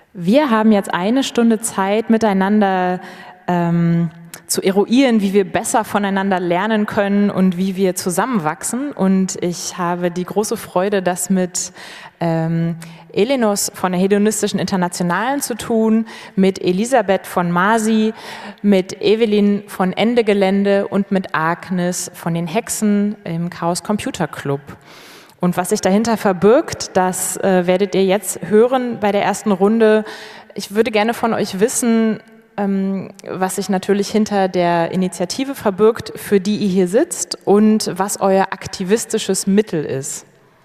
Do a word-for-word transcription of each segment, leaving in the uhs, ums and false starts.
Wir haben jetzt eine Stunde Zeit, miteinander ähm, zu eruieren, wie wir besser voneinander lernen können und wie wir zusammenwachsen. Und ich habe die große Freude, das mit ähm, Elenos von der Hedonistischen Internationalen zu tun, mit Elisabeth von Masi, mit Evelyn von Ende Gelände und mit Agnes von den Hexen im Chaos Computer Club. Und was sich dahinter verbirgt, das äh, werdet ihr jetzt hören bei der ersten Runde. Ich würde gerne von euch wissen, ähm, was sich natürlich hinter der Initiative verbirgt, für die ihr hier sitzt und was euer aktivistisches Mittel ist.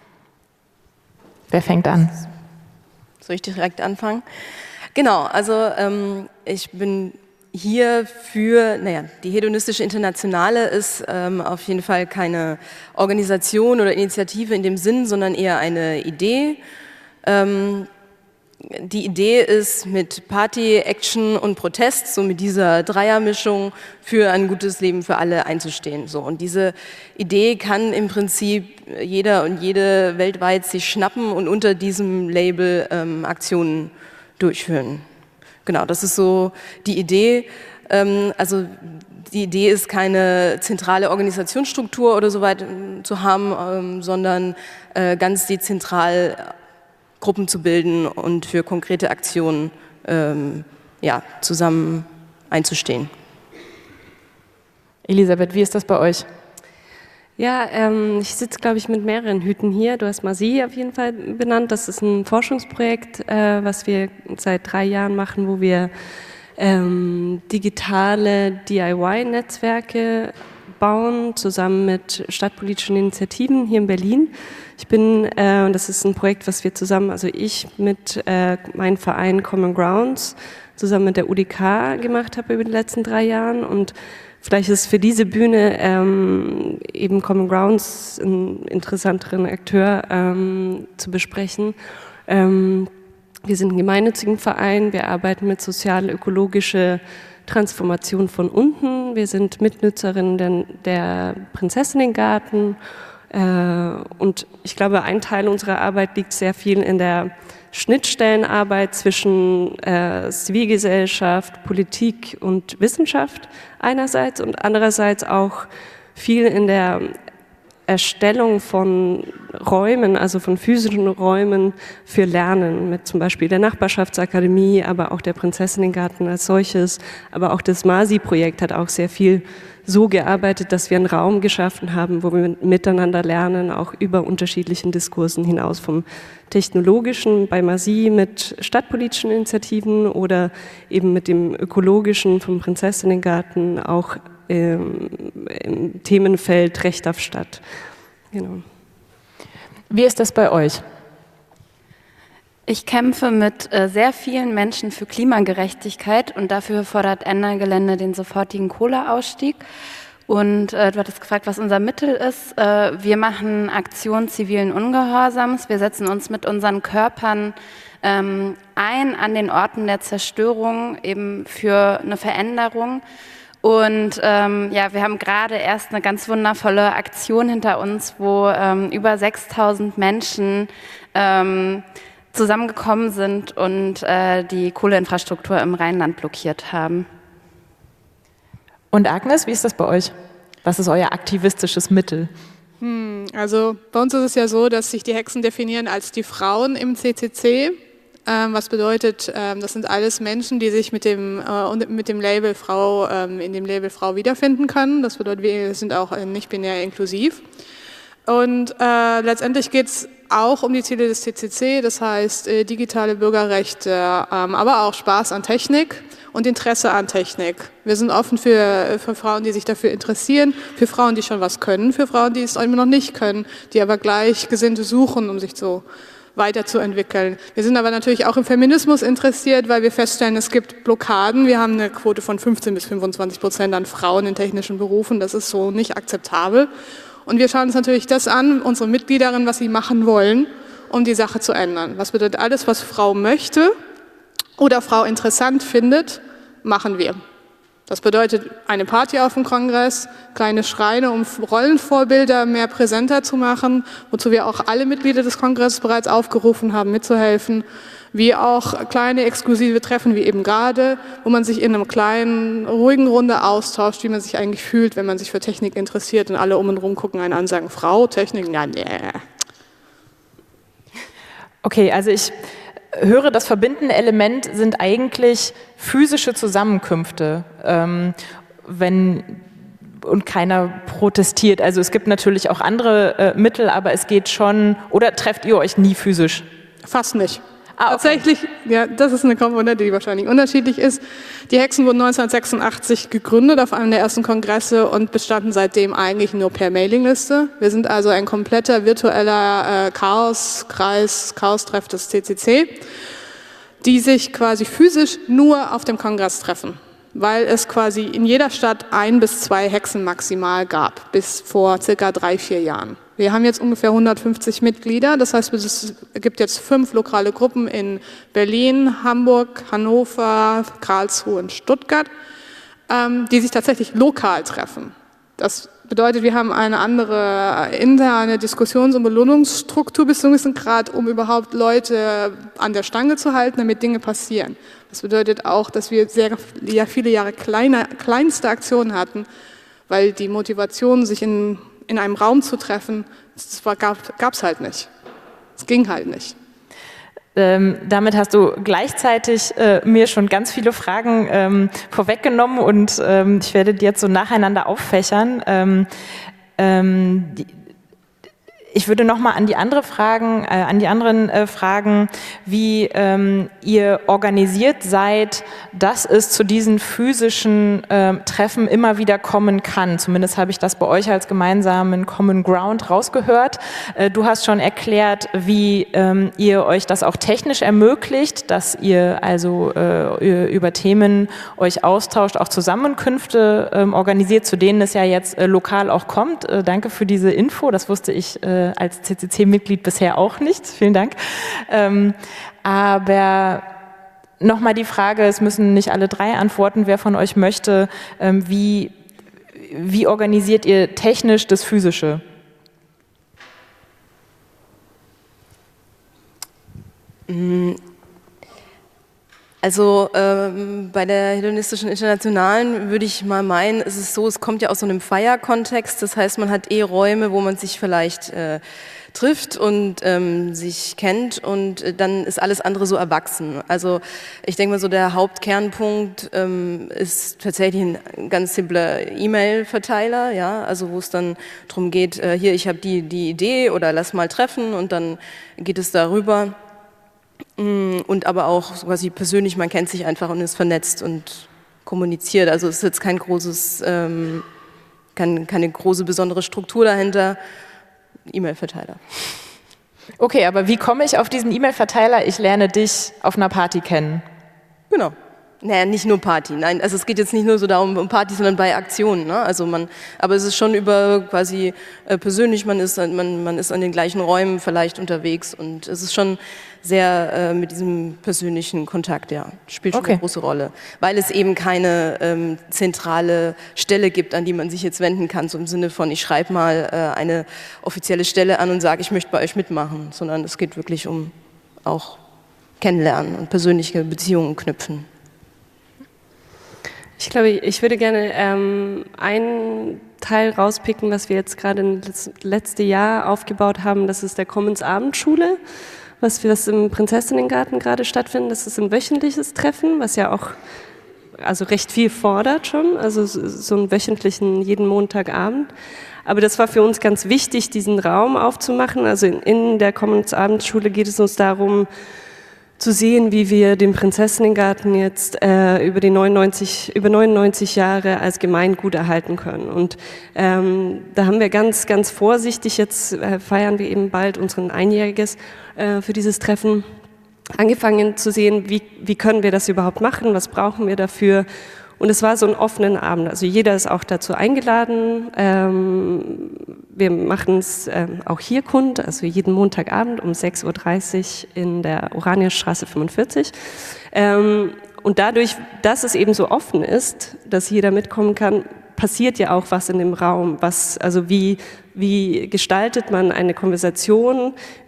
Wer fängt an? Soll ich direkt anfangen? Genau, also ähm, ich bin hier für, naja, die Hedonistische Internationale ist ähm, auf jeden Fall keine Organisation oder Initiative in dem Sinn, sondern eher eine Idee. Ähm, die Idee ist, mit Party, Action und Protest, so mit dieser Dreiermischung, für ein gutes Leben für alle einzustehen. So. Und diese Idee kann im Prinzip jeder und jede weltweit sich schnappen und unter diesem Label ähm, Aktionen durchführen. Genau, das ist so die Idee. Also die Idee ist, keine zentrale Organisationsstruktur oder so weiter zu haben, sondern ganz dezentral Gruppen zu bilden und für konkrete Aktionen ja, zusammen einzustehen. Elisabeth, wie ist das bei euch? Ja, ähm, ich sitze, glaube ich, mit mehreren Hüten hier. Du hast Masi auf jeden Fall benannt. Das ist ein Forschungsprojekt, äh, was wir seit drei Jahren machen, wo wir ähm, digitale D I Y-Netzwerke bauen, zusammen mit stadtpolitischen Initiativen hier in Berlin. Ich bin, äh, das ist ein Projekt, was wir zusammen, also ich mit äh, meinem Verein Common Grounds, zusammen mit der U D K gemacht habe über die letzten drei Jahren. Und vielleicht ist für diese Bühne ähm, eben Common Grounds einen interessanteren Akteur ähm, zu besprechen. Ähm, wir sind ein gemeinnütziger Verein, wir arbeiten mit sozial-ökologischer Transformation von unten. Wir sind Mitnützerinnen der, der Prinzessinnengarten. Äh, und ich glaube, ein Teil unserer Arbeit liegt sehr viel in der Schnittstellenarbeit zwischen äh, Zivilgesellschaft, Politik und Wissenschaft einerseits und andererseits auch viel in der Erstellung von Räumen, also von physischen Räumen für Lernen, mit zum Beispiel der Nachbarschaftsakademie, aber auch der Prinzessinnengarten als solches, aber auch das Masi-Projekt hat auch sehr viel so gearbeitet, dass wir einen Raum geschaffen haben, wo wir miteinander lernen, auch über unterschiedlichen Diskursen hinaus, vom technologischen bei Masi mit stadtpolitischen Initiativen oder eben mit dem ökologischen vom Prinzessinnengarten auch im, im Themenfeld Recht auf Stadt. Genau. Wie ist das bei euch? Ich kämpfe mit äh, sehr vielen Menschen für Klimagerechtigkeit und dafür fordert Ende Gelände den sofortigen Kohleausstieg. Und äh, du hattest gefragt, was unser Mittel ist. Äh, wir machen Aktion zivilen Ungehorsams. Wir setzen uns mit unseren Körpern ähm, ein an den Orten der Zerstörung eben für eine Veränderung. Und ähm, ja, wir haben gerade erst eine ganz wundervolle Aktion hinter uns, wo ähm, über sechstausend Menschen ähm, zusammengekommen sind und äh, die Kohleinfrastruktur im Rheinland blockiert haben. Und Agnes, wie ist das bei euch? Was ist euer aktivistisches Mittel? Hm, also bei uns ist es ja so, dass sich die Hexen definieren als die Frauen im C C C. Ähm, was bedeutet, ähm, das sind alles Menschen, die sich mit dem, äh, mit dem Label Frau, ähm, in dem Label Frau wiederfinden können. Das bedeutet, wir sind auch nicht binär inklusiv. Und äh, letztendlich geht es auch um die Ziele des C C C, das heißt äh, digitale Bürgerrechte, ähm, aber auch Spaß an Technik und Interesse an Technik. Wir sind offen für, für Frauen, die sich dafür interessieren, für Frauen, die schon was können, für Frauen, die es immer noch nicht können, die aber Gleichgesinnte suchen, um sich so weiterzuentwickeln. Wir sind aber natürlich auch im Feminismus interessiert, weil wir feststellen, es gibt Blockaden. Wir haben eine Quote von fünfzehn bis fünfundzwanzig Prozent an Frauen in technischen Berufen. Das ist so nicht akzeptabel. Und wir schauen uns natürlich das an, unsere Mitgliederinnen, was sie machen wollen, um die Sache zu ändern. Was bedeutet, alles, was Frau möchte oder Frau interessant findet, machen wir. Das bedeutet eine Party auf dem Kongress, kleine Schreine, um Rollenvorbilder mehr präsenter zu machen, wozu wir auch alle Mitglieder des Kongresses bereits aufgerufen haben, mitzuhelfen. wie auch kleine exklusive Treffen wie eben gerade, wo man sich in einer kleinen, ruhigen Runde austauscht, wie man sich eigentlich fühlt, wenn man sich für Technik interessiert und alle um und rum gucken einen an und sagen, Frau, Technik, ja, nee. Okay, also ich höre, das verbindende Element sind eigentlich physische Zusammenkünfte, ähm, wenn und keiner protestiert. Also es gibt natürlich auch andere äh, Mittel, aber es geht schon, oder trefft ihr euch nie physisch? Fast nicht. Ah, okay. Tatsächlich, ja, das ist eine Komponente, die wahrscheinlich unterschiedlich ist. Die Hexen wurden neunzehnhundertsechsundachtzig gegründet auf einem der ersten Kongresse und bestanden seitdem eigentlich nur per Mailingliste. Wir sind also ein kompletter virtueller äh, Chaoskreis, Chaostreff des C C C, die sich quasi physisch nur auf dem Kongress treffen, weil es quasi in jeder Stadt ein bis zwei Hexen maximal gab, bis vor circa drei, vier Jahren. Wir haben jetzt ungefähr hundertfünfzig Mitglieder, das heißt, es gibt jetzt fünf lokale Gruppen in Berlin, Hamburg, Hannover, Karlsruhe und Stuttgart, ähm, die sich tatsächlich lokal treffen. Das bedeutet, wir haben eine andere interne Diskussions- und Belohnungsstruktur bis zu einem gewissen Grad, um überhaupt Leute an der Stange zu halten, damit Dinge passieren. Das bedeutet auch, dass wir sehr, ja, viele Jahre kleine, kleinste Aktionen hatten, weil die Motivation, sich in in einem Raum zu treffen, das gab es halt nicht. Es ging halt nicht. Ähm, damit hast du gleichzeitig äh, mir schon ganz viele Fragen ähm, vorweggenommen und ähm, ich werde die jetzt so nacheinander auffächern. Ähm, ähm, die, Ich würde noch mal an die andere Fragen, äh, an die anderen äh, Fragen, wie ähm, ihr organisiert seid, dass es zu diesen physischen äh, Treffen immer wieder kommen kann. Zumindest habe ich das bei euch als gemeinsamen Common Ground rausgehört. Äh, du hast schon erklärt, wie ähm, ihr euch das auch technisch ermöglicht, dass ihr also äh, über Themen euch austauscht, auch Zusammenkünfte äh, organisiert, zu denen es ja jetzt äh, lokal auch kommt. Äh, danke für diese Info, das wusste ich äh, als C C C-Mitglied bisher auch nicht. Vielen Dank. Ähm, aber nochmal die Frage, es müssen nicht alle drei antworten, wer von euch möchte, ähm, wie, wie organisiert ihr technisch das Physische? Also ähm, bei der Hedonistischen Internationalen würde ich mal meinen, ist es so, es kommt ja aus so einem Feierkontext, das heißt, man hat eh Räume, wo man sich vielleicht äh, trifft und ähm, sich kennt und äh, dann ist alles andere so erwachsen. Also ich denke mal so, der Hauptkernpunkt ähm, ist tatsächlich ein ganz simpler E-Mail-Verteiler, ja, also wo es dann darum geht, äh, hier, ich habe die, die Idee oder lass mal treffen und dann geht es darüber. Und aber auch quasi persönlich, man kennt sich einfach und ist vernetzt und kommuniziert. Also es ist jetzt kein großes, ähm, kein, keine große besondere Struktur dahinter. E-Mail-Verteiler. Okay, aber wie komme ich auf diesen E-Mail-Verteiler? Ich lerne dich auf einer Party kennen. Genau. Naja, nicht nur Party, nein, also es geht jetzt nicht nur so darum um Party, sondern bei Aktionen, ne? Also man, aber es ist schon über quasi äh, persönlich, man ist, man, man ist an den gleichen Räumen vielleicht unterwegs und es ist schon sehr äh, mit diesem persönlichen Kontakt, ja, spielt schon okay. Eine große Rolle, weil es eben keine ähm, zentrale Stelle gibt, an die man sich jetzt wenden kann, so im Sinne von, ich schreibe mal äh, eine offizielle Stelle an und sage, ich möchte bei euch mitmachen, sondern es geht wirklich um auch Kennenlernen und persönliche Beziehungen knüpfen. Ich glaube, ich würde gerne ähm, einen Teil rauspicken, was wir jetzt gerade das letzte Jahr aufgebaut haben. Das ist der Commons Abendschule, was wir das im Prinzessinnengarten gerade stattfindet. Das ist ein wöchentliches Treffen, was ja auch also recht viel fordert schon, also so einen wöchentlichen jeden Montagabend. Aber das war für uns ganz wichtig, diesen Raum aufzumachen. Also in, in der Commons Abendschule geht es uns darum, zu sehen, wie wir den Prinzessinnengarten jetzt äh, über die neunundneunzig, über neunundneunzig Jahre als Gemeingut erhalten können. Und ähm, da haben wir ganz, ganz vorsichtig, jetzt äh, feiern wir eben bald unseren Einjähriges äh, für dieses Treffen, angefangen zu sehen, wie, wie können wir das überhaupt machen, was brauchen wir dafür. Und es war so ein offener Abend, also jeder ist auch dazu eingeladen. Ähm, wir machen es ähm, auch hier kund, also jeden Montagabend um sechs Uhr dreißig in der Oranienstraße fünfundvierzig. Ähm, und dadurch, dass es eben so offen ist, dass jeder mitkommen kann, passiert ja auch was in dem Raum. Was, also wie, wie gestaltet man eine Konversation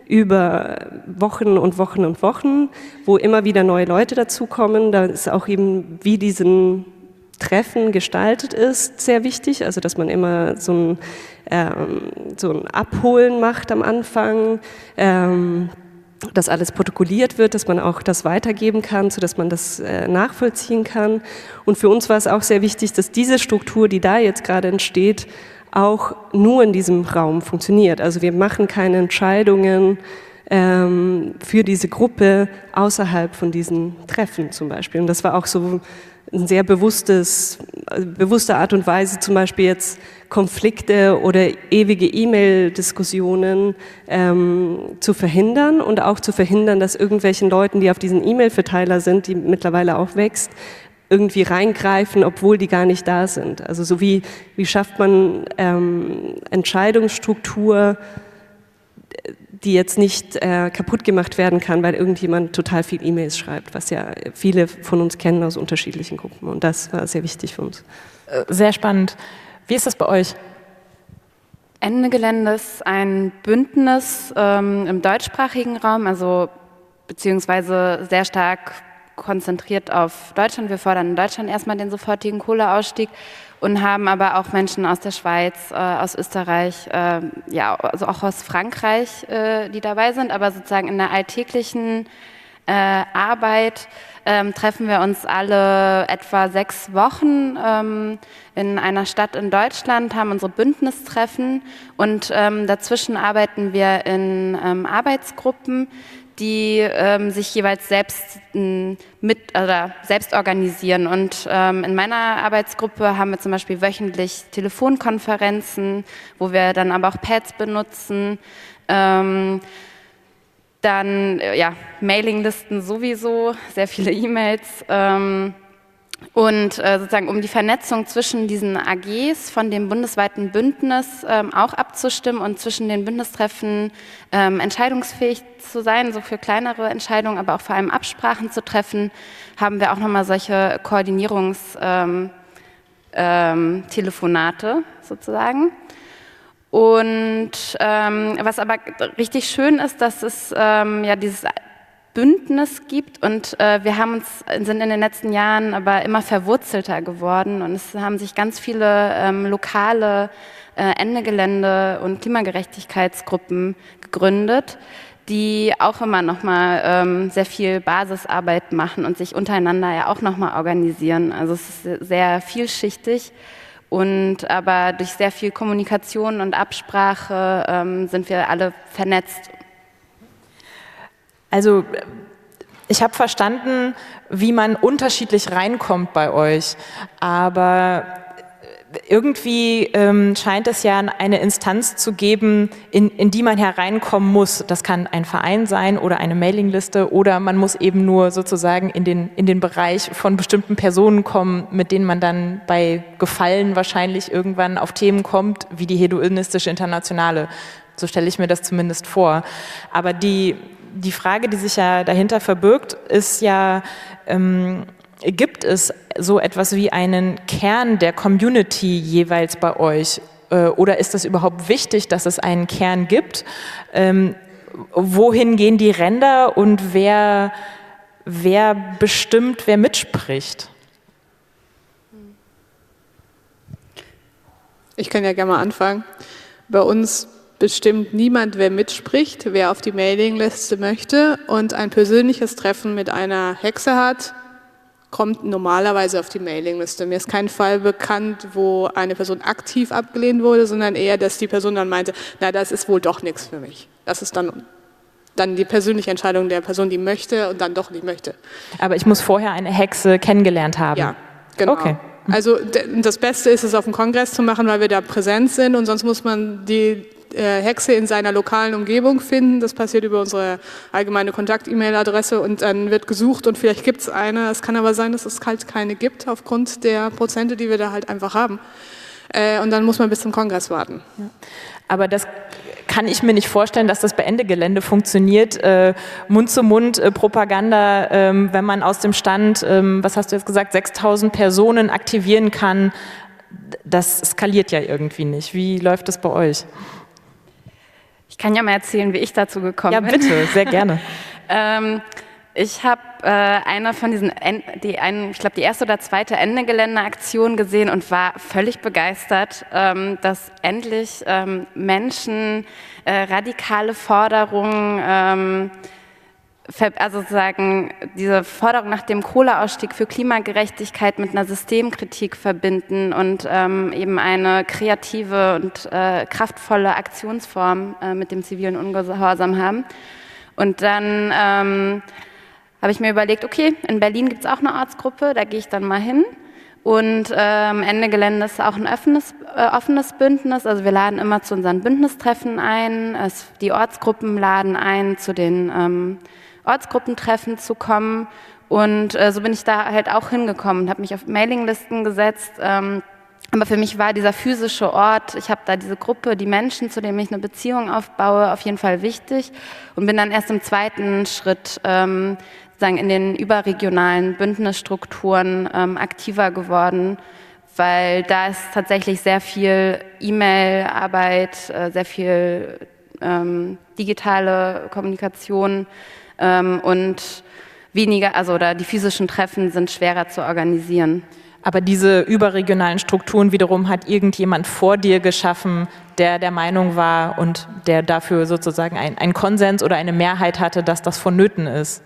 über Wochen und Wochen und Wochen, wo immer wieder neue Leute dazukommen. Da ist auch eben, wie diesen Treffen gestaltet ist, sehr wichtig. Also dass man immer so ein, ähm, so ein Abholen macht am Anfang, ähm, dass alles protokolliert wird, dass man auch das weitergeben kann, sodass man das äh, nachvollziehen kann. Und für uns war es auch sehr wichtig, dass diese Struktur, die da jetzt gerade entsteht, auch nur in diesem Raum funktioniert. Also wir machen keine Entscheidungen ähm, für diese Gruppe außerhalb von diesen Treffen zum Beispiel. Und das war auch so eine sehr bewusstes, bewusste Art und Weise, zum Beispiel jetzt Konflikte oder ewige E-Mail-Diskussionen ähm, zu verhindern und auch zu verhindern, dass irgendwelchen Leuten, die auf diesen E-Mail-Verteiler sind, die mittlerweile auch wächst, irgendwie reingreifen, obwohl die gar nicht da sind. Also so wie, wie schafft man ähm, Entscheidungsstruktur, die jetzt nicht äh, kaputt gemacht werden kann, weil irgendjemand total viel E-Mails schreibt, was ja viele von uns kennen aus unterschiedlichen Gruppen. Und das war sehr wichtig für uns. Sehr spannend. Wie ist das bei euch? Ende Gelände ist ein Bündnis ähm, im deutschsprachigen Raum, also beziehungsweise sehr stark konzentriert auf Deutschland. Wir fordern in Deutschland erstmal den sofortigen Kohleausstieg und haben aber auch Menschen aus der Schweiz, äh, aus Österreich, äh, ja, also auch aus Frankreich, äh, die dabei sind. Aber sozusagen in der alltäglichen äh, Arbeit ähm, treffen wir uns alle etwa sechs Wochen ähm, in einer Stadt in Deutschland, haben unsere Bündnistreffen und ähm, dazwischen arbeiten wir in ähm, Arbeitsgruppen, die ähm, sich jeweils selbst ähm, mit oder selbst organisieren. Und ähm, in meiner Arbeitsgruppe haben wir zum Beispiel wöchentlich Telefonkonferenzen, wo wir dann aber auch Pads benutzen. Ähm, dann äh, ja, Mailinglisten sowieso, sehr viele E-Mails. Ähm, Und äh, sozusagen um die Vernetzung zwischen diesen A Gs von dem bundesweiten Bündnis ähm, auch abzustimmen und zwischen den Bündnistreffen ähm, entscheidungsfähig zu sein, so für kleinere Entscheidungen, aber auch vor allem Absprachen zu treffen, haben wir auch nochmal solche Koordinierungstelefonate ähm, ähm, sozusagen. Und ähm, was aber richtig schön ist, dass es ähm, ja dieses Bündnis gibt und äh, wir haben uns, sind in den letzten Jahren aber immer verwurzelter geworden und es haben sich ganz viele ähm, lokale äh, Ende Gelände und Klimagerechtigkeitsgruppen gegründet, die auch immer noch mal ähm, sehr viel Basisarbeit machen und sich untereinander ja auch noch mal organisieren. Also es ist sehr vielschichtig und aber durch sehr viel Kommunikation und Absprache ähm, sind wir alle vernetzt. Also ich habe verstanden, wie man unterschiedlich reinkommt bei euch, aber irgendwie ähm, scheint es ja eine Instanz zu geben, in, in die man hereinkommen muss. Das kann ein Verein sein oder eine Mailingliste oder man muss eben nur sozusagen in den, in den Bereich von bestimmten Personen kommen, mit denen man dann bei Gefallen wahrscheinlich irgendwann auf Themen kommt, wie die Hedonistische Internationale. So stelle ich mir das zumindest vor. Aber die Die Frage, die sich ja dahinter verbirgt, ist ja, ähm, gibt es so etwas wie einen Kern der Community jeweils bei euch? Äh, oder ist es überhaupt wichtig, dass es einen Kern gibt? Ähm, wohin gehen die Ränder und wer, wer bestimmt, wer mitspricht? Ich kann ja gerne mal anfangen. Bei uns bestimmt niemand, wer mitspricht, wer auf die Mailingliste möchte und ein persönliches Treffen mit einer Hexe hat, kommt normalerweise auf die Mailingliste. Mir ist kein Fall bekannt, wo eine Person aktiv abgelehnt wurde, sondern eher, dass die Person dann meinte, na, das ist wohl doch nichts für mich. Das ist dann, dann die persönliche Entscheidung der Person, die möchte und dann doch nicht möchte. Aber ich muss vorher eine Hexe kennengelernt haben. Ja, genau. Okay. Also das Beste ist es, auf dem Kongress zu machen, weil wir da präsent sind und sonst muss man die Hexe in seiner lokalen Umgebung finden. Das passiert über unsere allgemeine Kontakt-E-Mail-Adresse und dann wird gesucht und vielleicht gibt es eine. Es kann aber sein, dass es halt keine gibt aufgrund der Prozente, die wir da halt einfach haben. Und dann muss man bis zum Kongress warten. Ja. Aber das kann ich mir nicht vorstellen, dass das bei Ende Gelände funktioniert. Äh, Mund-zu-Mund-Propaganda, ähm, wenn man aus dem Stand, ähm, was hast du jetzt gesagt, sechstausend Personen aktivieren kann, das skaliert ja irgendwie nicht. Wie läuft das bei euch? Ich kann ja mal erzählen, wie ich dazu gekommen Ja, bin. bitte, sehr gerne. ähm, ich habe äh, eine von diesen, en die einen, ich glaube die erste oder zweite Ende-Gelände-Aktion gesehen und war völlig begeistert, ähm, dass endlich ähm, Menschen äh, radikale Forderungen, ähm, also sozusagen diese Forderung nach dem Kohleausstieg für Klimagerechtigkeit mit einer Systemkritik verbinden und ähm, eben eine kreative und äh, kraftvolle Aktionsform äh, mit dem zivilen Ungehorsam haben. Und dann ähm, habe ich mir überlegt, okay, in Berlin gibt es auch eine Ortsgruppe, da gehe ich dann mal hin. Und ähm, Ende Gelände ist auch ein offenes, äh, offenes Bündnis, also wir laden immer zu unseren Bündnistreffen ein, es, die Ortsgruppen laden ein, zu den ähm, Ortsgruppentreffen zu kommen und äh, so bin ich da halt auch hingekommen, habe mich auf Mailinglisten gesetzt, ähm, aber für mich war dieser physische Ort, ich habe da diese Gruppe, die Menschen, zu denen ich eine Beziehung aufbaue, auf jeden Fall wichtig und bin dann erst im zweiten Schritt ähm, sagen in den überregionalen Bündnisstrukturen ähm, aktiver geworden, weil da ist tatsächlich sehr viel E-Mail-Arbeit, äh, sehr viel ähm, digitale Kommunikation ähm, und weniger, also oder die physischen Treffen sind schwerer zu organisieren. Aber diese überregionalen Strukturen wiederum hat irgendjemand vor dir geschaffen, der der Meinung war und der dafür sozusagen einen Konsens oder eine Mehrheit hatte, dass das vonnöten ist.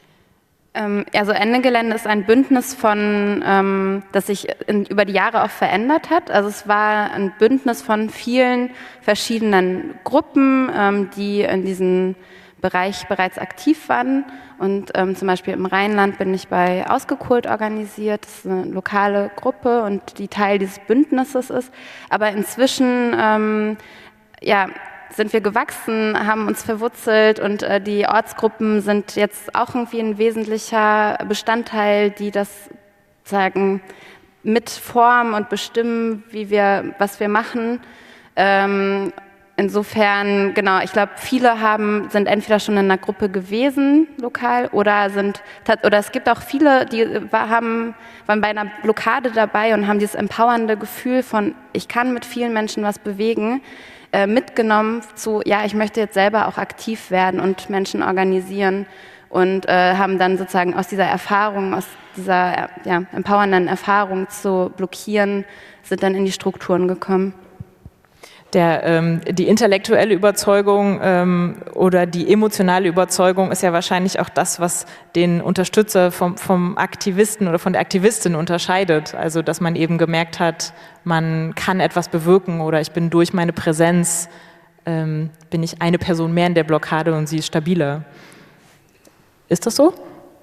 Also Ende Gelände ist ein Bündnis von, ähm, das sich in, über die Jahre auch verändert hat. Also es war ein Bündnis von vielen verschiedenen Gruppen, ähm, die in diesem Bereich bereits aktiv waren. Und ähm, zum Beispiel im Rheinland bin ich bei Ausgekohlt organisiert. Das ist eine lokale Gruppe und die Teil dieses Bündnisses ist. Aber inzwischen, ähm, ja, sind wir gewachsen, haben uns verwurzelt und äh, die Ortsgruppen sind jetzt auch irgendwie ein wesentlicher Bestandteil, die das sagen mit formen und bestimmen, wie wir, was wir machen. Ähm, insofern, genau, ich glaube, viele haben, sind entweder schon in einer Gruppe gewesen, lokal, oder sind, oder es gibt auch viele, die war, haben, waren bei einer Blockade dabei und haben dieses empowernde Gefühl von, ich kann mit vielen Menschen was bewegen, mitgenommen zu, ja, ich möchte jetzt selber auch aktiv werden und Menschen organisieren und äh, haben dann sozusagen aus dieser Erfahrung, aus dieser ja, empowernden Erfahrung zu blockieren, sind dann in die Strukturen gekommen. Der, ähm, die intellektuelle Überzeugung ähm, oder die emotionale Überzeugung ist ja wahrscheinlich auch das, was den Unterstützer vom, vom Aktivisten oder von der Aktivistin unterscheidet. Also, dass man eben gemerkt hat, man kann etwas bewirken oder ich bin durch meine Präsenz, ähm, bin ich eine Person mehr in der Blockade und sie ist stabiler. Ist das so?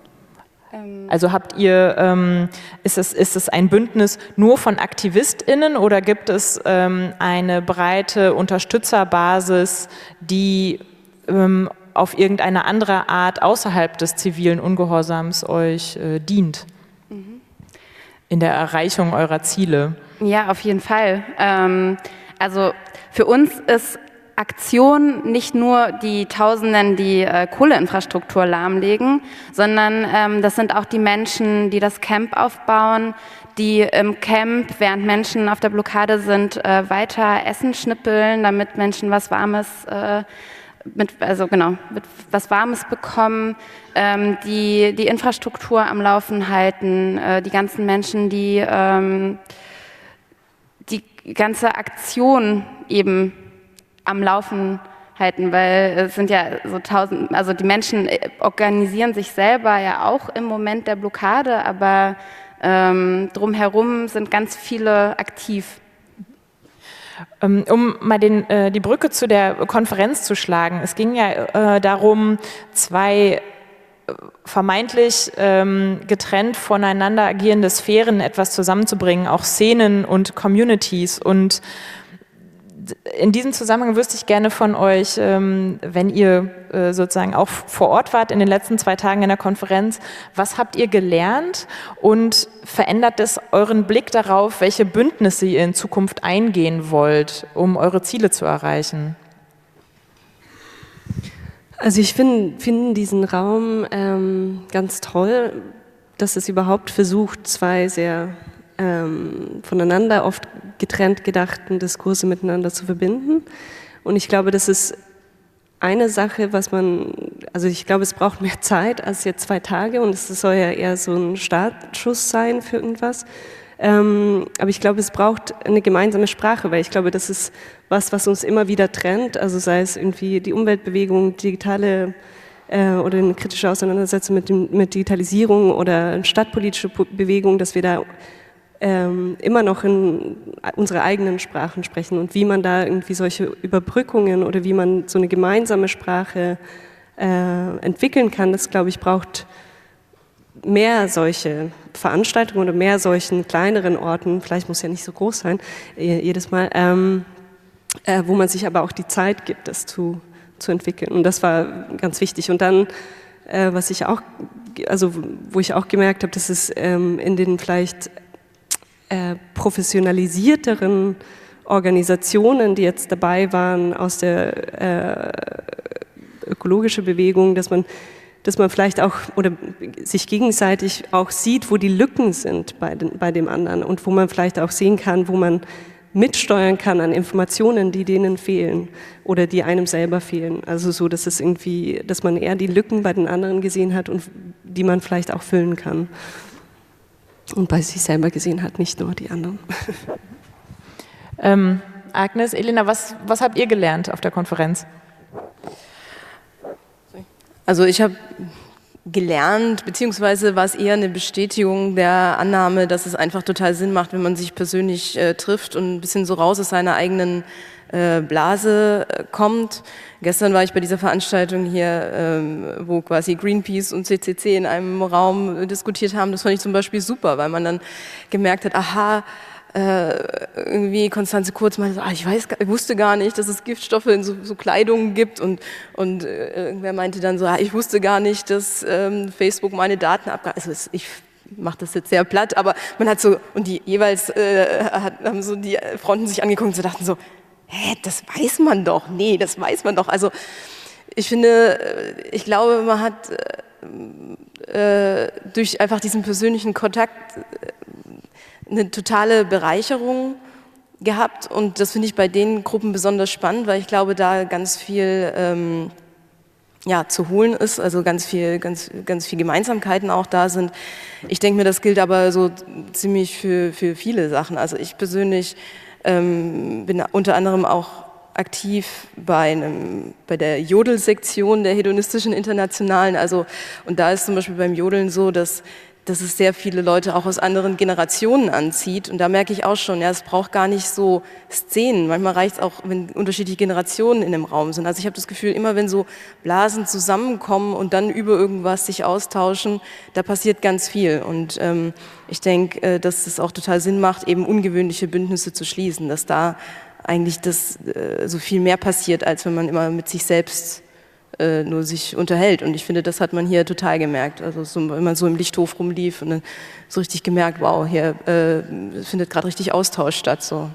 Also habt ihr, ähm, ist es, ist es ein Bündnis nur von AktivistInnen oder gibt es ähm, eine breite Unterstützerbasis, die ähm, auf irgendeine andere Art außerhalb des zivilen Ungehorsams euch äh, dient? Mhm. In der Erreichung eurer Ziele? Ja, auf jeden Fall. Ähm, also für uns ist Aktion nicht nur die Tausenden, die äh, Kohleinfrastruktur lahmlegen, sondern ähm, das sind auch die Menschen, die das Camp aufbauen, die im Camp, während Menschen auf der Blockade sind, äh, weiter Essen schnippeln, damit Menschen was Warmes, äh, mit, also genau, mit was Warmes bekommen, ähm, die die Infrastruktur am Laufen halten, äh, die ganzen Menschen, die ähm, die ganze Aktion eben am Laufen halten, weil es sind ja so tausend, also die Menschen organisieren sich selber ja auch im Moment der Blockade, aber ähm, drumherum sind ganz viele aktiv. Um mal den, äh, die Brücke zu der Konferenz zu schlagen, es ging ja äh, darum, zwei vermeintlich ähm, getrennt voneinander agierende Sphären etwas zusammenzubringen, auch Szenen und Communities. Und in diesem Zusammenhang wüsste ich gerne von euch, ähm, wenn ihr äh, sozusagen auch vor Ort wart in den letzten zwei Tagen in der Konferenz, was habt ihr gelernt und verändert es euren Blick darauf, welche Bündnisse ihr in Zukunft eingehen wollt, um eure Ziele zu erreichen? Also ich finde find diesen Raum ähm, ganz toll, dass es überhaupt versucht, zwei sehr ähm, voneinander oft getrennt gedachten Diskurse miteinander zu verbinden. Und ich glaube, das ist eine Sache, was man, also ich glaube, es braucht mehr Zeit als jetzt zwei Tage und es soll ja eher so ein Startschuss sein für irgendwas. Ähm, aber ich glaube, es braucht eine gemeinsame Sprache, weil ich glaube, das ist was, was uns immer wieder trennt, also sei es irgendwie die Umweltbewegung, digitale äh, oder eine kritische Auseinandersetzung mit, dem, mit Digitalisierung oder eine stadtpolitische Bewegung, dass wir da ähm, immer noch in unsere eigenen Sprachen sprechen und wie man da irgendwie solche Überbrückungen oder wie man so eine gemeinsame Sprache äh, entwickeln kann, das, glaube ich, braucht mehr solche Veranstaltungen oder mehr solchen kleineren Orten, vielleicht muss ja nicht so groß sein, jedes Mal, ähm, äh, wo man sich aber auch die Zeit gibt, das zu, zu entwickeln. Und das war ganz wichtig. Und dann, äh, was ich auch, also wo ich auch gemerkt habe, dass es ähm, in den vielleicht äh, professionalisierteren Organisationen, die jetzt dabei waren aus der äh, ökologischen Bewegung, dass man dass man vielleicht auch oder sich gegenseitig auch sieht, wo die Lücken sind bei, den, bei dem anderen und wo man vielleicht auch sehen kann, wo man mitsteuern kann an Informationen, die denen fehlen oder die einem selber fehlen. Also so, dass es irgendwie, dass man eher die Lücken bei den anderen gesehen hat und die man vielleicht auch füllen kann. Und bei sich selber gesehen hat, nicht nur die anderen. Ähm, Agnes, Elena, was, was habt ihr gelernt auf der Konferenz? Also ich habe gelernt, beziehungsweise war es eher eine Bestätigung der Annahme, dass es einfach total Sinn macht, wenn man sich persönlich äh, trifft und ein bisschen so raus aus seiner eigenen äh, Blase äh, kommt. Gestern war ich bei dieser Veranstaltung hier, ähm, wo quasi Greenpeace und C C C in einem Raum äh, diskutiert haben. Das fand ich zum Beispiel super, weil man dann gemerkt hat, aha, irgendwie Konstanze Kurz meinte, ah, ich, weiß, ich wusste gar nicht, dass es Giftstoffe in so, so Kleidung gibt und, und äh, irgendwer meinte dann so, ah, ich wusste gar nicht, dass ähm, Facebook meine Daten abgab. Also es, ich mache das jetzt sehr platt, aber man hat so, und die jeweils äh, hat, haben so die Fronten sich angeguckt und so dachten so, hä, das weiß man doch, nee, das weiß man doch. Also ich finde, ich glaube, man hat äh, durch einfach diesen persönlichen Kontakt eine totale Bereicherung gehabt und das finde ich bei den Gruppen besonders spannend, weil ich glaube, da ganz viel ähm, ja, zu holen ist, also ganz viel, ganz, ganz viel Gemeinsamkeiten auch da sind. Ich denke mir, das gilt aber so ziemlich für, für viele Sachen. Also ich persönlich ähm, bin unter anderem auch aktiv bei, einem, bei der Jodel-Sektion der Hedonistischen Internationalen. Also, und da ist zum Beispiel beim Jodeln so, dass dass es sehr viele Leute auch aus anderen Generationen anzieht. Und da merke ich auch schon, ja, es braucht gar nicht so Szenen. Manchmal reicht es auch, wenn unterschiedliche Generationen in einem Raum sind. Also ich habe das Gefühl, immer wenn so Blasen zusammenkommen und dann über irgendwas sich austauschen, da passiert ganz viel. Und ähm, ich denke, äh, dass es auch total Sinn macht, eben ungewöhnliche Bündnisse zu schließen, dass da eigentlich das äh, so viel mehr passiert, als wenn man immer mit sich selbst Äh, nur sich unterhält. Und ich finde, das hat man hier total gemerkt. Also so, wenn man so im Lichthof rumlief und dann so richtig gemerkt, wow, hier äh, findet gerade richtig Austausch statt. So.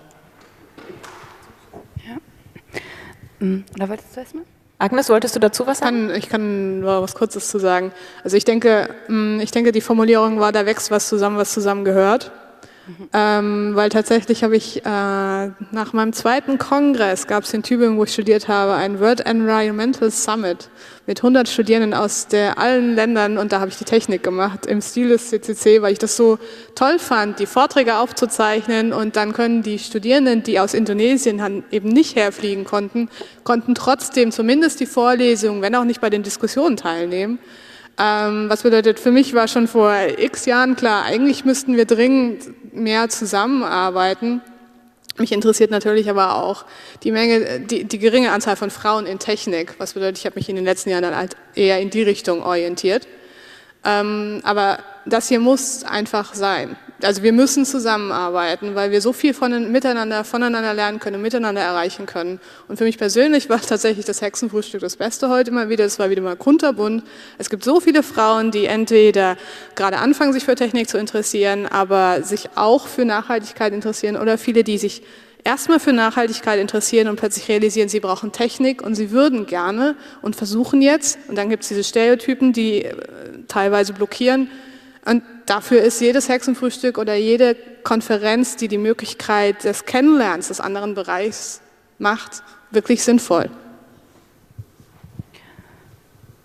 Ja. Mhm. Oder wolltest du erstmal? Agnes, wolltest du dazu was sagen? Ich kann nur was Kurzes zu sagen. Also ich denke, ich denke, die Formulierung war, da wächst was zusammen, was zusammen gehört. Mhm. Ähm, weil tatsächlich habe ich äh, nach meinem zweiten Kongress, gab es in Tübingen, wo ich studiert habe, ein World Environmental Summit mit hundert Studierenden aus der, allen Ländern und da habe ich die Technik gemacht im Stil des C C C, weil ich das so toll fand, die Vorträge aufzuzeichnen und dann können die Studierenden, die aus Indonesien eben nicht herfliegen konnten, konnten trotzdem zumindest die Vorlesungen, wenn auch nicht bei den Diskussionen teilnehmen. Ähm, was bedeutet, für mich war schon vor x Jahren klar, eigentlich müssten wir dringend mehr zusammenarbeiten. Mich interessiert natürlich aber auch die Menge, die, die geringe Anzahl von Frauen in Technik. Was bedeutet, ich habe mich in den letzten Jahren dann halt eher in die Richtung orientiert. Ähm, aber das hier muss einfach sein. Also wir müssen zusammenarbeiten, weil wir so viel von, miteinander, voneinander lernen können und miteinander erreichen können. Und für mich persönlich war tatsächlich das Hexenfrühstück das Beste heute mal wieder. Es war wieder mal kunterbunt. Es gibt so viele Frauen, die entweder gerade anfangen, sich für Technik zu interessieren, aber sich auch für Nachhaltigkeit interessieren oder viele, die sich erstmal für Nachhaltigkeit interessieren und plötzlich realisieren, sie brauchen Technik und sie würden gerne und versuchen jetzt. Und dann gibt es diese Stereotypen, die äh, teilweise blockieren. Und dafür ist jedes Hexenfrühstück oder jede Konferenz, die die Möglichkeit des Kennenlernens des anderen Bereichs macht, wirklich sinnvoll.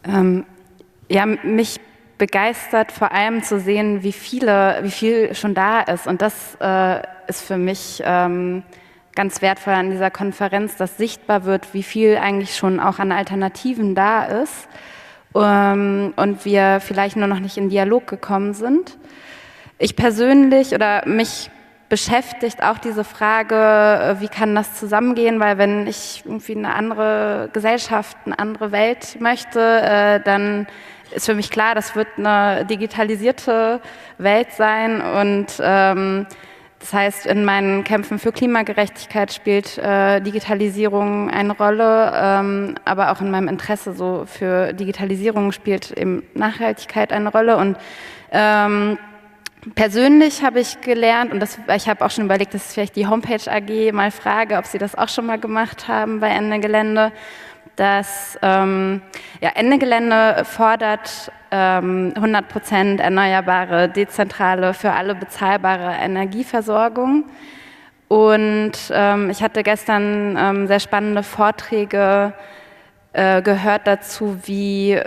Ähm, ja, mich begeistert vor allem zu sehen, wie viele, wie viel schon da ist. Und das äh, ist für mich ähm, ganz wertvoll an dieser Konferenz, dass sichtbar wird, wie viel eigentlich schon auch an Alternativen da ist ähm, und wir vielleicht nur noch nicht in Dialog gekommen sind. Ich persönlich oder mich beschäftigt auch diese Frage, wie kann das zusammengehen, weil wenn ich irgendwie eine andere Gesellschaft, eine andere Welt möchte, äh, dann ist für mich klar, das wird eine digitalisierte Welt sein und ähm, das heißt, in meinen Kämpfen für Klimagerechtigkeit spielt äh, Digitalisierung eine Rolle, ähm, aber auch in meinem Interesse so für Digitalisierung spielt eben Nachhaltigkeit eine Rolle und ähm, persönlich habe ich gelernt, und das, ich habe auch schon überlegt, dass ich vielleicht die Homepage A G mal frage, ob sie das auch schon mal gemacht haben bei Ende Gelände, dass ähm, ja, Ende Gelände fordert ähm, hundert Prozent erneuerbare, dezentrale, für alle bezahlbare Energieversorgung. Und ähm, ich hatte gestern ähm, sehr spannende Vorträge äh, gehört dazu, wie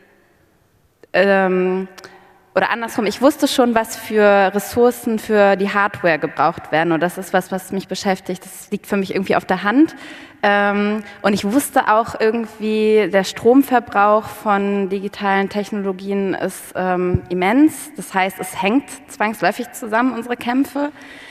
ähm, Oder andersrum, ich wusste schon, was für Ressourcen für die Hardware gebraucht werden. Und das ist was, was mich beschäftigt. Das liegt für mich irgendwie auf der Hand. Und ich wusste auch irgendwie, der Stromverbrauch von digitalen Technologien ist immens. Das heißt, es hängt zwangsläufig zusammen, unsere Kämpfe.